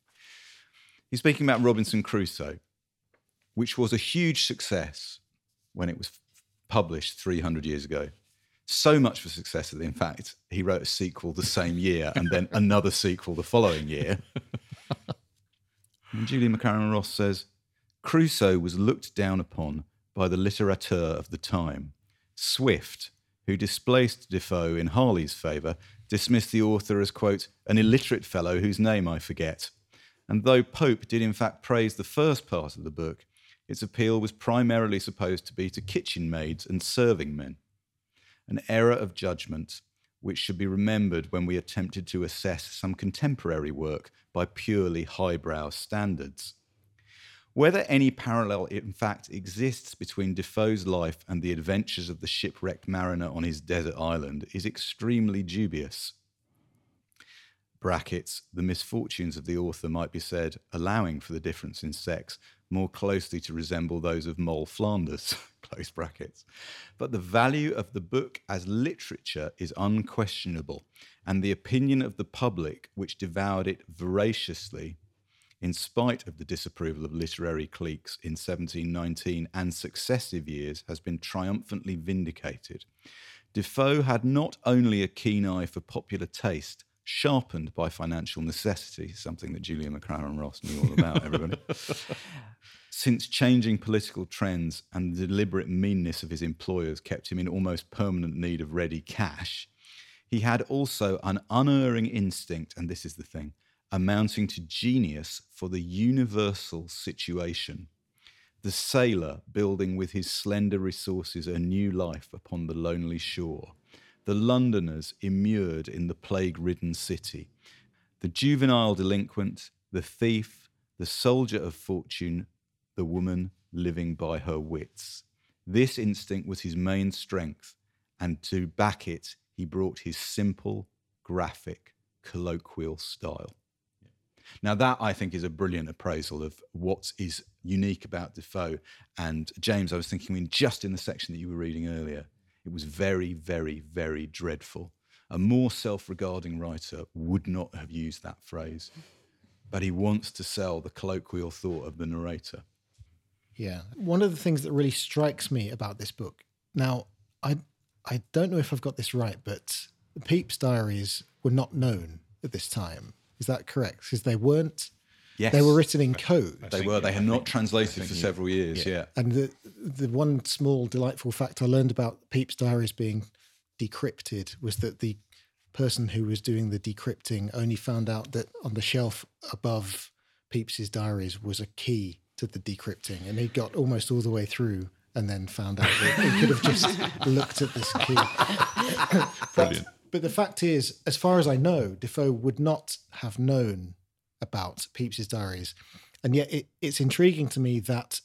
S2: He's speaking about Robinson Crusoe, which was a huge success when it was published three hundred years ago. So much for success that, in fact, he wrote a sequel the same year and then another sequel the following year. And Julian McLaren Ross says, Crusoe was looked down upon by the littérateur of the time. Swift, who displaced Defoe in Harley's favour, dismissed the author as, quote, an illiterate fellow whose name I forget. And though Pope did in fact praise the first part of the book, its appeal was primarily supposed to be to kitchen maids and serving men. An error of judgment which should be remembered when we attempted to assess some contemporary work by purely highbrow standards. Whether any parallel in fact exists between Defoe's life and the adventures of the shipwrecked mariner on his desert island is extremely dubious. Brackets, the misfortunes of the author might be said, allowing for the difference in sex, more closely to resemble those of Moll Flanders, close brackets. But the value of the book as literature is unquestionable, and the opinion of the public, which devoured it voraciously, in spite of the disapproval of literary cliques in seventeen nineteen and successive years, has been triumphantly vindicated. Defoe had not only a keen eye for popular taste, sharpened by financial necessity, something that Julian McLaren Ross knew all about, everybody, since changing political trends and the deliberate meanness of his employers kept him in almost permanent need of ready cash, he had also an unerring instinct, and this is the thing, amounting to genius for the universal situation. The sailor building with his slender resources a new life upon the lonely shore. The Londoners immured in the plague-ridden city. The juvenile delinquent, the thief, the soldier of fortune, the woman living by her wits. This instinct was his main strength, and to back it, he brought his simple, graphic, colloquial style. Now that, I think, is a brilliant appraisal of what is unique about Defoe. And James, I was thinking, I mean, just in the section that you were reading earlier, it was very, very, very dreadful. A more self-regarding writer would not have used that phrase, but he wants to sell the colloquial thought of the narrator.
S3: Yeah. One of the things that really strikes me about this book, now, I I don't know if I've got this right, but the Pepys diaries were not known at this time. Is that correct? Because they weren't,
S2: Yes.
S3: they were written in code.
S2: They were. They had not translated for several years, yeah.
S3: And the the one small delightful fact I learned about Pepys diaries being decrypted was that the person who was doing the decrypting only found out that on the shelf above Pepys's diaries was a key to the decrypting, and he got almost all the way through and then found out that he could have just looked at this key.
S1: Brilliant.
S3: But, but the fact is, as far as I know, Defoe would not have known about Pepys's diaries, and yet it, it's intriguing to me that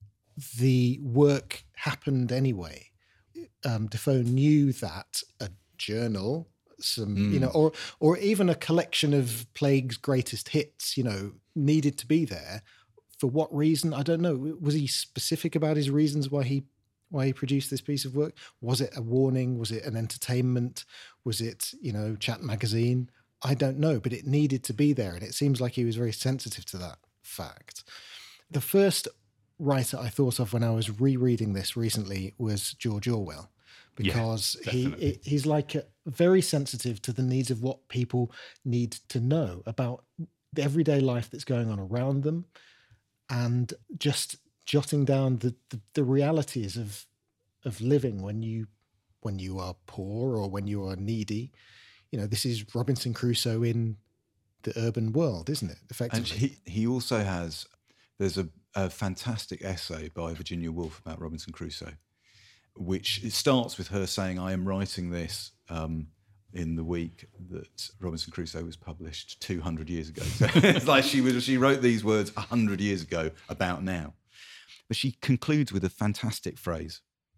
S3: the work happened anyway. Um, Defoe knew that a journal, some
S2: Mm.
S3: you know, or or even a collection of Plague's greatest hits, you know, needed to be there. For what reason? I don't know. Was he specific about his reasons why he why he produced this piece of work? Was it a warning? Was it an entertainment? Was it, you know, Chat magazine? I don't know, but it needed to be there, and it seems like he was very sensitive to that fact. The first writer I thought of when I was rereading this recently was George Orwell, because
S1: Yeah,
S3: he
S1: definitely.
S3: he's like a, very sensitive to the needs of what people need to know about the everyday life that's going on around them, and just jotting down the, the, the realities of of living when you when you are poor or when you are needy. You know, this is Robinson Crusoe in the urban world, isn't it?
S2: And
S3: Effectively.
S2: he, he also has, there's a, a fantastic essay by Virginia Woolf about Robinson Crusoe, which it starts with her saying, I am writing this um, in the week that Robinson Crusoe was published two hundred years ago. So it's like she was, she wrote these words one hundred years ago about now. But she concludes with a fantastic phrase,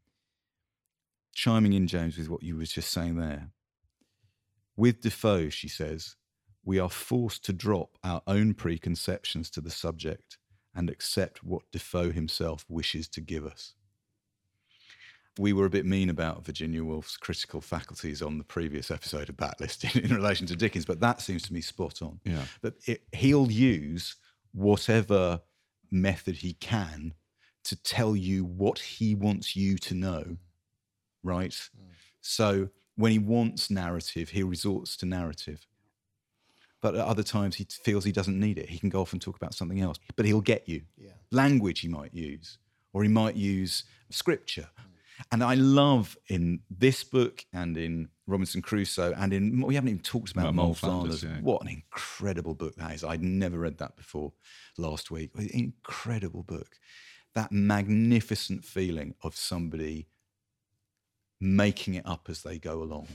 S2: chiming in, James, with what you were just saying there. With Defoe, she says, we are forced to drop our own preconceptions to the subject and accept what Defoe himself wishes to give us. We were a bit mean about Virginia Woolf's critical faculties on the previous episode of Backlisting in relation to Dickens, but that seems to me spot on.
S1: Yeah.
S2: That it, he'll use whatever method he can to tell you what he wants you to know, right? Mm. So when he wants narrative, he resorts to narrative. But at other times, he feels he doesn't need it. He can go off and talk about something else, but he'll get you.
S3: Yeah.
S2: Language he might use, or he might use scripture. Mm. And I love in this book and in Robinson Crusoe and in, we haven't even talked about Moll Flanders.
S1: Yeah.
S2: What an incredible book that is. I'd never read that before last week. Incredible book. That magnificent feeling of somebody making it up as they go along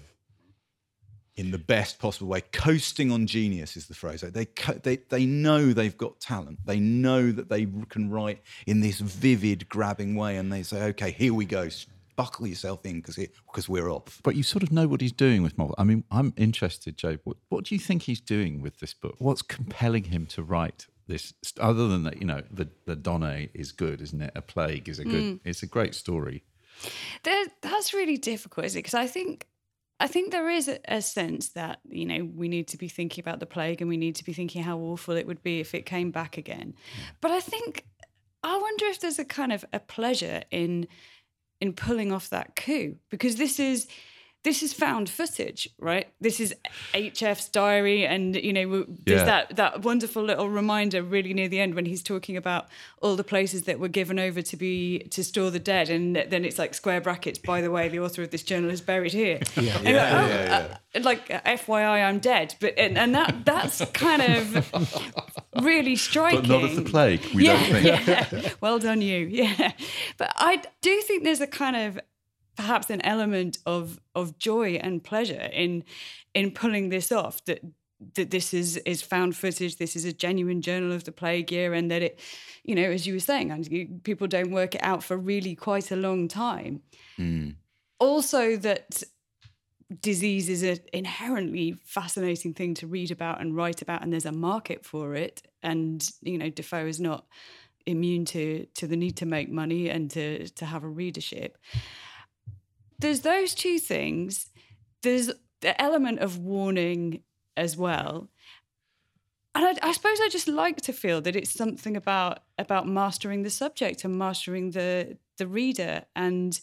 S2: in the best possible way. Coasting on genius is the phrase. They, they, they know they've got talent. They know that they can write in this vivid, grabbing way, and they say, okay, here we go. Buckle yourself in because because we're off.
S1: But you sort of know what he's doing with Moll. I mean, I'm interested, Joe. What, what do you think he's doing with this book? What's compelling him to write this? Other than that, you know, the the Donnay is good, isn't it? A Plague is a good. Mm. It's a great story.
S4: There, that's really difficult, isn't it? Because I think. I think there is a, a sense that, you know, we need to be thinking about the plague and we need to be thinking how awful it would be if it came back again. Yeah. But I think, I wonder if there's a kind of a pleasure in in pulling off that coup, because this is this is found footage, right? This is H F's diary, and, you know, there's yeah. that, that wonderful little reminder really near the end when he's talking about all the places that were given over to be to store the dead, and then it's like square brackets, by the way, the author of this journal is buried here.
S2: Yeah,
S4: and
S2: yeah,
S4: like, oh,
S2: yeah, yeah.
S4: Uh, like uh, F Y I, I'm dead. But and, and that that's kind of really striking.
S1: But not of the plague, we
S4: yeah,
S1: don't think.
S4: Yeah. Well done, you. Yeah. But I do think there's a kind of perhaps an element of of joy and pleasure in in pulling this off, that that this is is found footage, this is a genuine journal of the plague year, and that it, you know, as you were saying, and you, people don't work it out for really quite a long time.
S2: Mm.
S4: Also that disease is an inherently fascinating thing to read about and write about, and there's a market for it. And, you know, Defoe is not immune to to the need to make money and to to have a readership. There's those two things. There's the element of warning as well. And I, I suppose I just like to feel that it's something about about mastering the subject and mastering the the reader, and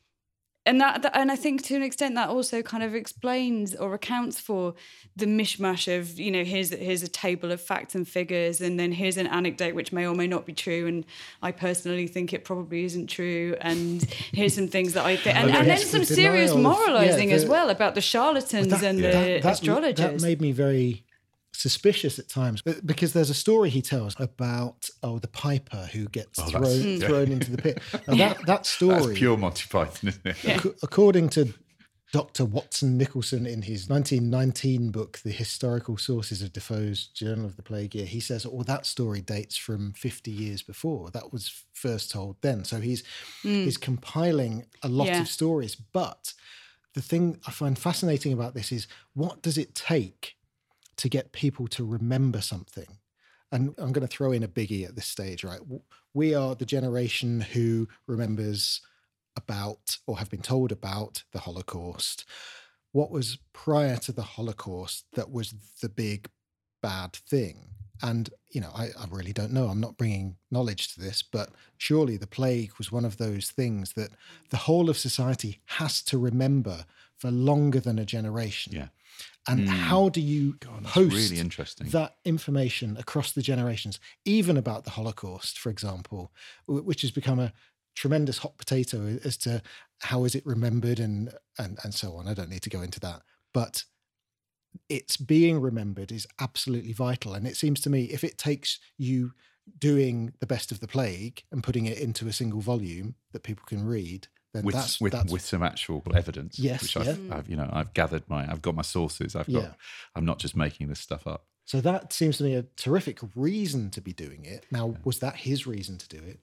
S4: and that, that and I think to an extent that also kind of explains or accounts for the mishmash of, you know, here's here's a table of facts and figures, and then here's an anecdote which may or may not be true, and I personally think it probably isn't true, and here's some things that I think, and, and then some
S3: the
S4: serious
S3: denial of-
S4: moralising
S3: yeah,
S4: as
S3: the-
S4: well about the charlatans
S3: That-
S4: and
S3: that-
S4: the
S3: that-
S4: astrologers.
S3: That made me very suspicious at times, but- because there's a story he tells about oh the piper who gets
S1: Oh,
S3: thrown
S1: that's- yeah.
S3: thrown into the pit. Now that that story,
S1: That's pure Monty Python, isn't it?
S3: ac- according to Doctor Watson Nicholson in his nineteen nineteen book, The Historical Sources of Defoe's Journal of the Plague Year, he says, "Oh, that story dates from fifty years before. That was first told then." So he's he's compiling a lot
S4: Yeah.
S3: of stories. But the thing I find fascinating about this is, what does it take to get people to remember something? And I'm going to throw in a biggie at this stage, right? W- We are the generation who remembers about or have been told about the Holocaust. What was prior to the Holocaust that was the big bad thing? And, you know, I, I really don't know. I'm not bringing knowledge to this, but surely the plague was one of those things that the whole of society has to remember for longer than a generation.
S1: Yeah.
S3: And how do you
S1: that's
S3: post
S1: really interesting.
S3: that information across the generations, even about the Holocaust, for example, wh- which has become a tremendous hot potato as to how is it remembered and, and, and so on. I don't need to go into that. But it's being remembered is absolutely vital. And it seems to me, if it takes you doing The Best of the Plague and putting it into a single volume that people can read, then
S1: with
S3: that's,
S1: with,
S3: that's
S1: with some actual evidence.
S3: Yes,
S1: which
S3: yeah.
S1: I've, I've you know I've gathered my I've got my sources. I've got
S3: Yeah.
S1: I'm not just making this stuff up.
S3: so that seems to me a terrific reason to be doing it. Now, was that his reason to do it?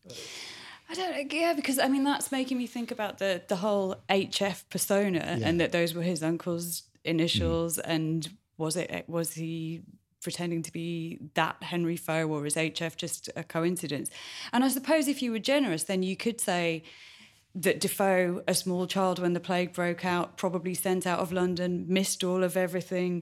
S4: I don't, yeah, because I mean that's making me think about the the whole H F persona, and that those were his uncle's initials, and was it was he pretending to be that Henry Foe, or is H F just a coincidence? And I suppose if you were generous, then you could say that Defoe, a small child when the plague broke out, probably sent out of London, missed all of everything,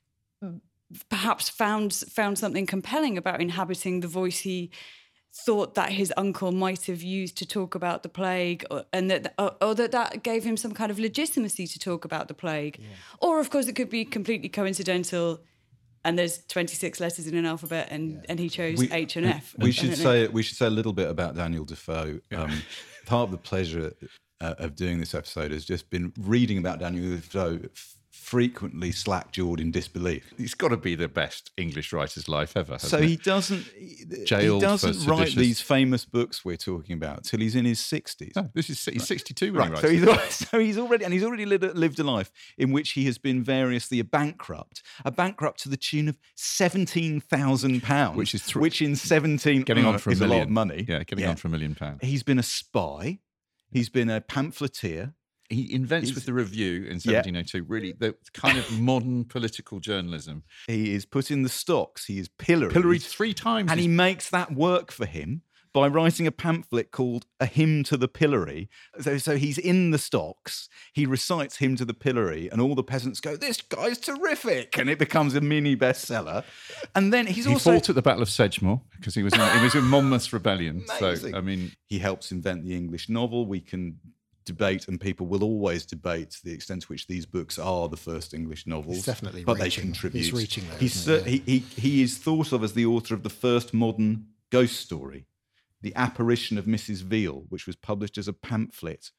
S4: perhaps found found something compelling about inhabiting the voice he thought that his uncle might have used to talk about the plague, or, and that or, or that that gave him some kind of legitimacy to talk about the plague. Yeah. Or, of course, it could be completely coincidental, and there's twenty-six letters in an alphabet, and, yeah. and he chose
S2: we,
S4: H and F.
S2: We should say we should say a little bit about Daniel Defoe.
S1: Yeah.
S2: Um, part of the pleasure uh, of doing this episode has just been reading about Daniel Defoe, f- frequently slack-jawed in disbelief.
S1: He's got to be the best English writer's life ever.
S2: So
S1: it?
S2: he doesn't he,
S1: Jailed
S2: he doesn't
S1: for
S2: write
S1: seditious-
S2: these famous books we're talking about till he's in his sixties.
S1: No, this is he's sixty-two when
S2: Right,
S1: he writes
S2: so he's,
S1: it.
S2: al- so he's already and he's already lived, lived a life in which he has been variously a bankrupt, a bankrupt to the tune of seventeen thousand pounds,
S1: Which is thr-
S2: which in seventeen
S1: getting on
S2: uh,
S1: for a
S2: is
S1: million
S2: a lot of money.
S1: Yeah, getting on for a million pounds.
S2: He's been a spy. He's been a pamphleteer.
S1: He invents
S2: He's-
S1: with the Review in
S2: Yeah.
S1: seventeen oh two really the kind of modern political journalism.
S2: He is put in the stocks. He is pilloried,
S1: Pilloried three times.
S2: and he makes that work for him by writing a pamphlet called A Hymn to the Pillory. So, so he's in the stocks, he recites Hymn to the Pillory, and all the peasants go, "This guy's terrific," and it becomes a mini bestseller. And then he's
S1: he
S2: also
S1: fought at the Battle of Sedgemoor because he was in, he was in Monmouth's rebellion.
S2: Amazing.
S1: So I mean,
S2: he helps invent the English novel. We can debate, and people will always debate the extent to which these books are the first English novels.
S3: He's definitely
S2: but
S3: reaching-
S2: they contribute.
S3: he's reaching there,
S2: He's
S3: isn't
S2: cer-
S3: he?
S2: he, he he is thought of as the author of the first modern ghost story, The Apparition of Missus Veal, which was published as a pamphlet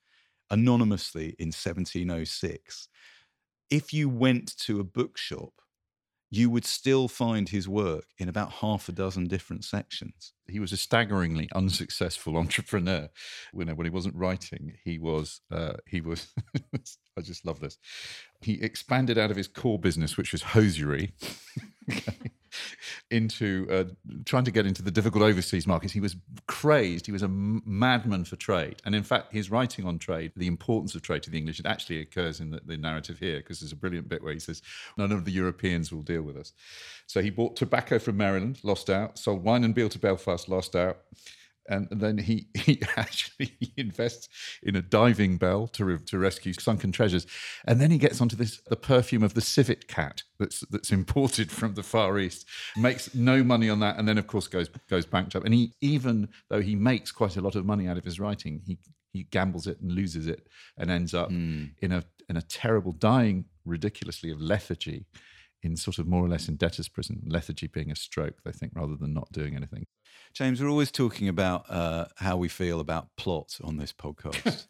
S2: anonymously in seventeen oh six. If you went to a bookshop, you would still find his work in about half a dozen different sections.
S1: He was a staggeringly unsuccessful entrepreneur. You know, when he wasn't writing, he was, uh, he was, I just love this. He expanded out of his core business, which was hosiery, into uh, trying to get into the difficult overseas markets. He was crazed. He was a m- madman for trade. And in fact, his writing on trade, the importance of trade to the English, it actually occurs in the, the narrative here, because there's a brilliant bit where he says, none of the Europeans will deal with us. So he bought tobacco from Maryland, lost out, sold wine and beer to Belfast, lost out. And then he, he actually invests in a diving bell to re, to rescue sunken treasures, and then he gets onto this the perfume of the civet cat that's that's imported from the Far East, makes no money on that, and then of course goes goes bankrupt. And he, even though he makes quite a lot of money out of his writing, he he gambles it and loses it, and ends up mm. in a in a terrible, dying ridiculously of lethargy, in sort of more or less in debtor's prison. Lethargy being a stroke, they think, rather than not doing anything.
S2: James, we're always talking about uh, how we feel about plot on this podcast.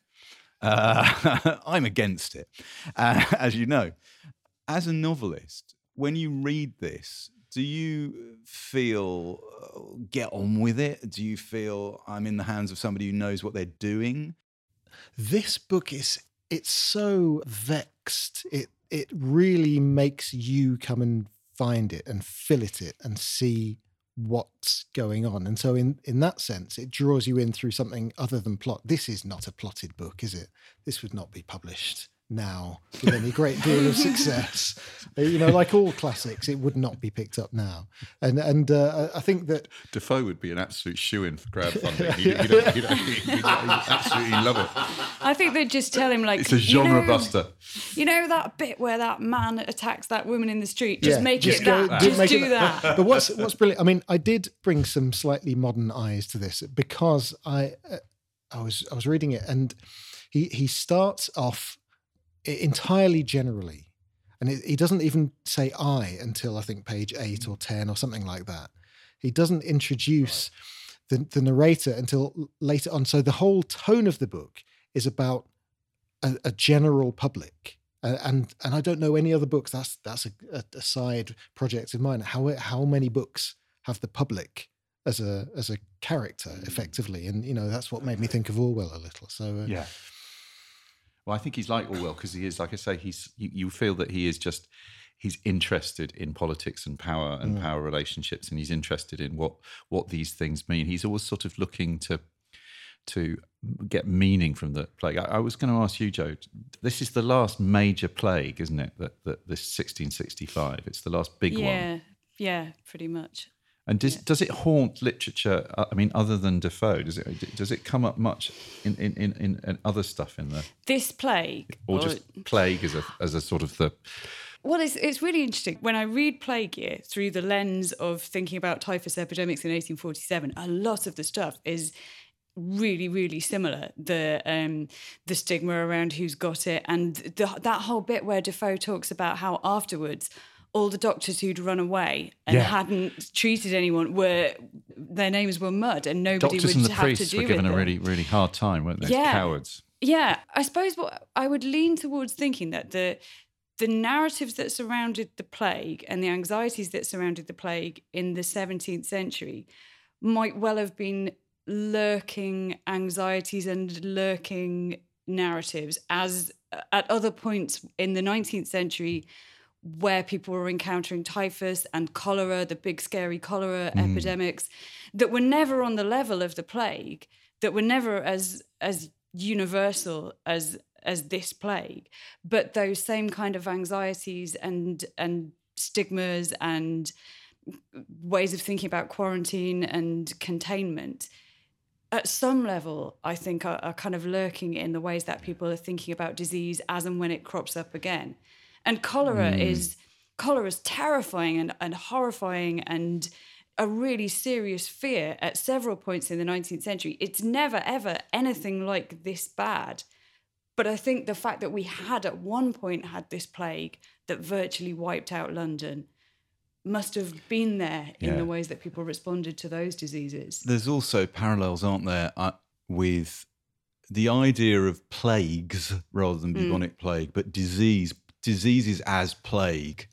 S2: uh, I'm against it, uh, as you know. As a novelist, when you read this, do you feel uh, get on with it? Do you feel I'm in the hands of somebody who knows what they're doing?
S3: This book is, it's so vexed. It it really makes you come and find it and fillet it and see what's going on. And so in, in that sense, it draws you in through something other than plot. This is not a plotted book, is it? This would not be published now with any great deal of success. You know, like all classics, it would not be picked up now. And and uh, I think that
S1: Defoe would be an absolute shoe-in for crowdfunding. He'd, he'd, he'd, he'd, he'd, he'd absolutely love it.
S4: I think they'd just tell him, like,
S1: it's a genre
S4: you know,
S1: buster.
S4: You know that bit where that man attacks that woman in the street? Just
S3: yeah,
S4: make
S3: just
S4: it
S3: go,
S4: that.
S3: Do,
S4: Just do that.
S3: that. But what's what's brilliant? I mean, I did bring some slightly modern eyes to this because I uh, I was I was reading it, and he he starts off entirely generally, and it, he doesn't even say I until I think page eight or ten or something like that. He doesn't introduce the, the narrator until later on. So the whole tone of the book is about a, a general public, uh, and and I don't know any other books. That's that's a, a, a side project of mine. How how many books have the public as a as a character effectively? And you know, that's what made me think of Orwell a little. So uh,
S1: yeah. Well, I think he's like Orwell because he is, like I say, he's. You, you feel that he is just, he's interested in politics and power and mm. power relationships, and he's interested in what what these things mean. He's always sort of looking to to get meaning from the plague. I, I was going to ask you, Joe. This is the last major plague, isn't it? That that this sixteen sixty-five. It's the last big
S4: yeah,
S1: one.
S4: Yeah, yeah, pretty much.
S1: And does
S4: yeah.
S1: does it haunt literature? I mean, other than Defoe, does it does it come up much in in, in, in other stuff in there?
S4: This plague,
S1: or, or just plague as a as a sort of the.
S4: Well, it's it's really interesting when I read Plague Year through the lens of thinking about typhus epidemics in eighteen forty-seven. A lot of the stuff is really, really similar. The um, the stigma around who's got it, and the, that whole bit where Defoe talks about how afterwards, all the doctors who'd run away and
S1: yeah.
S4: hadn't treated anyone were, their names were mud, and nobody
S1: doctors
S4: would
S1: and the
S4: have
S1: priests
S4: to do
S1: were given
S4: with
S1: a
S4: them.
S1: really, really hard time, weren't they?
S4: Yeah.
S1: Cowards.
S4: Yeah, I suppose what I would lean towards thinking that the the narratives that surrounded the plague and the anxieties that surrounded the plague in the seventeenth century might well have been lurking anxieties and lurking narratives as at other points in the nineteenth century, where people were encountering typhus and cholera, the big scary cholera mm. epidemics, that were never on the level of the plague, that were never as as universal as as this plague, but those same kind of anxieties and and stigmas and ways of thinking about quarantine and containment, at some level, I think are, are kind of lurking in the ways that people are thinking about disease as and when it crops up again. And cholera mm. is cholera is terrifying and, and horrifying and a really serious fear at several points in the nineteenth century. It's never, ever anything like this bad. But I think the fact that we had at one point had this plague that virtually wiped out London must have been there in
S2: yeah.
S4: the ways that people responded to those diseases.
S2: There's also parallels, aren't there, uh, with the idea of plagues rather than bubonic mm. plague, but disease. Diseases as plague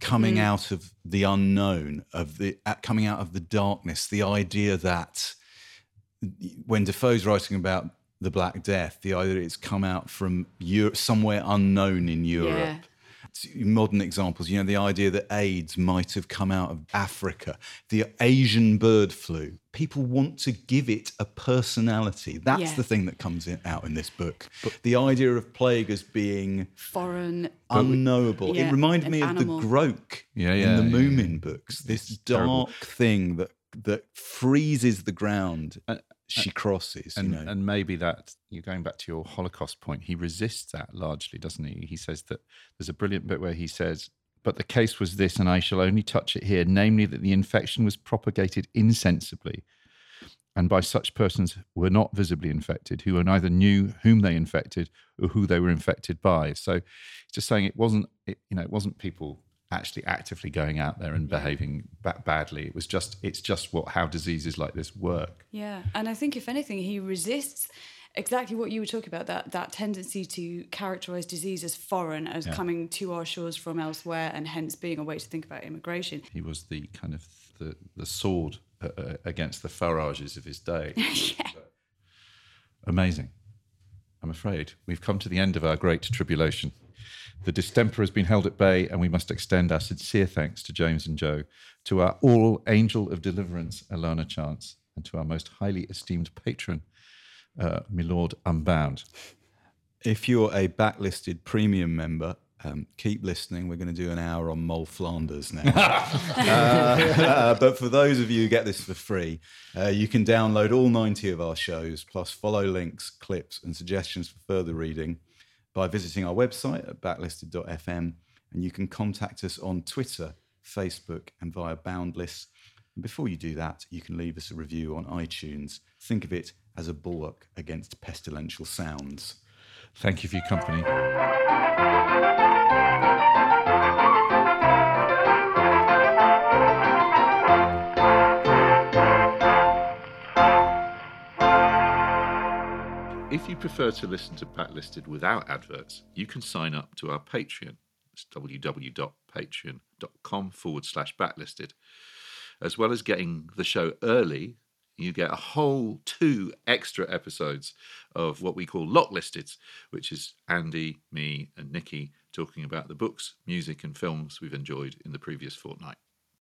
S2: coming
S4: Mm.
S2: out of the unknown, of the uh, coming out of the darkness. The idea that when Defoe's writing about the Black Death, the idea that it's come out from Europe, somewhere unknown in Europe.
S4: Yeah.
S2: Modern examples, you know, the idea that AIDS might have come out of Africa, the Asian bird flu. People want to give it a personality. That's
S4: Yeah.
S2: the thing that comes in, out in this book. The idea of plague as being
S4: Foreign.
S2: unknowable.
S4: Yeah,
S2: It reminded
S4: an
S2: me of
S4: animal.
S2: the Groke
S1: Yeah,
S2: in
S1: yeah,
S2: the
S1: yeah,
S2: Moomin
S1: yeah.
S2: books. This
S1: It's terrible.
S2: dark thing that that freezes the ground.
S1: Uh,
S2: she crosses,
S1: And,
S2: you know.
S1: and maybe that, you're going back to your Holocaust point, he resists that largely, doesn't he? He says that there's a brilliant bit where he says, but the case was this, and I shall only touch it here, namely that the infection was propagated insensibly and by such persons who were not visibly infected, who neither knew whom they infected or who they were infected by. So just saying it wasn't, it, you know, it wasn't people actually actively going out there and behaving ba- badly. It was just, it's just what how diseases like this work.
S4: Yeah, and I think if anything, he resists exactly what you were talking about, that that tendency to characterise disease as foreign, as
S1: Yeah.
S4: coming to our shores from elsewhere, and hence being a way to think about immigration.
S1: He was the kind of the, the sword uh, uh, against the Farages of his day.
S4: Yeah.
S1: Amazing. I'm afraid we've come to the end of our great tribulation. The distemper has been held at bay, and we must extend our sincere thanks to James and Joe, to our all angel of deliverance, Alana Chance, and to our most highly esteemed patron, uh, Milord Unbound.
S2: If you're a backlisted premium member, um, keep listening. We're going to do an hour on Mole Flanders now. uh, but for those of you who get this for free, uh, you can download all ninety of our shows, plus follow links, clips, and suggestions for further reading by visiting our website at backlisted dot f m, and you can contact us on Twitter, Facebook, and via Boundless. And before you do that, you can leave us a review on iTunes. Think of it as a bulwark against pestilential sounds.
S1: Thank you for your company. If you prefer to listen to Backlisted without adverts, you can sign up to our Patreon. It's www.patreon.com forward slash backlisted. As well as getting the show early, you get a whole two extra episodes of what we call Locklisted, which is Andy, me, and Nikki talking about the books, music, and films we've enjoyed in the previous fortnight.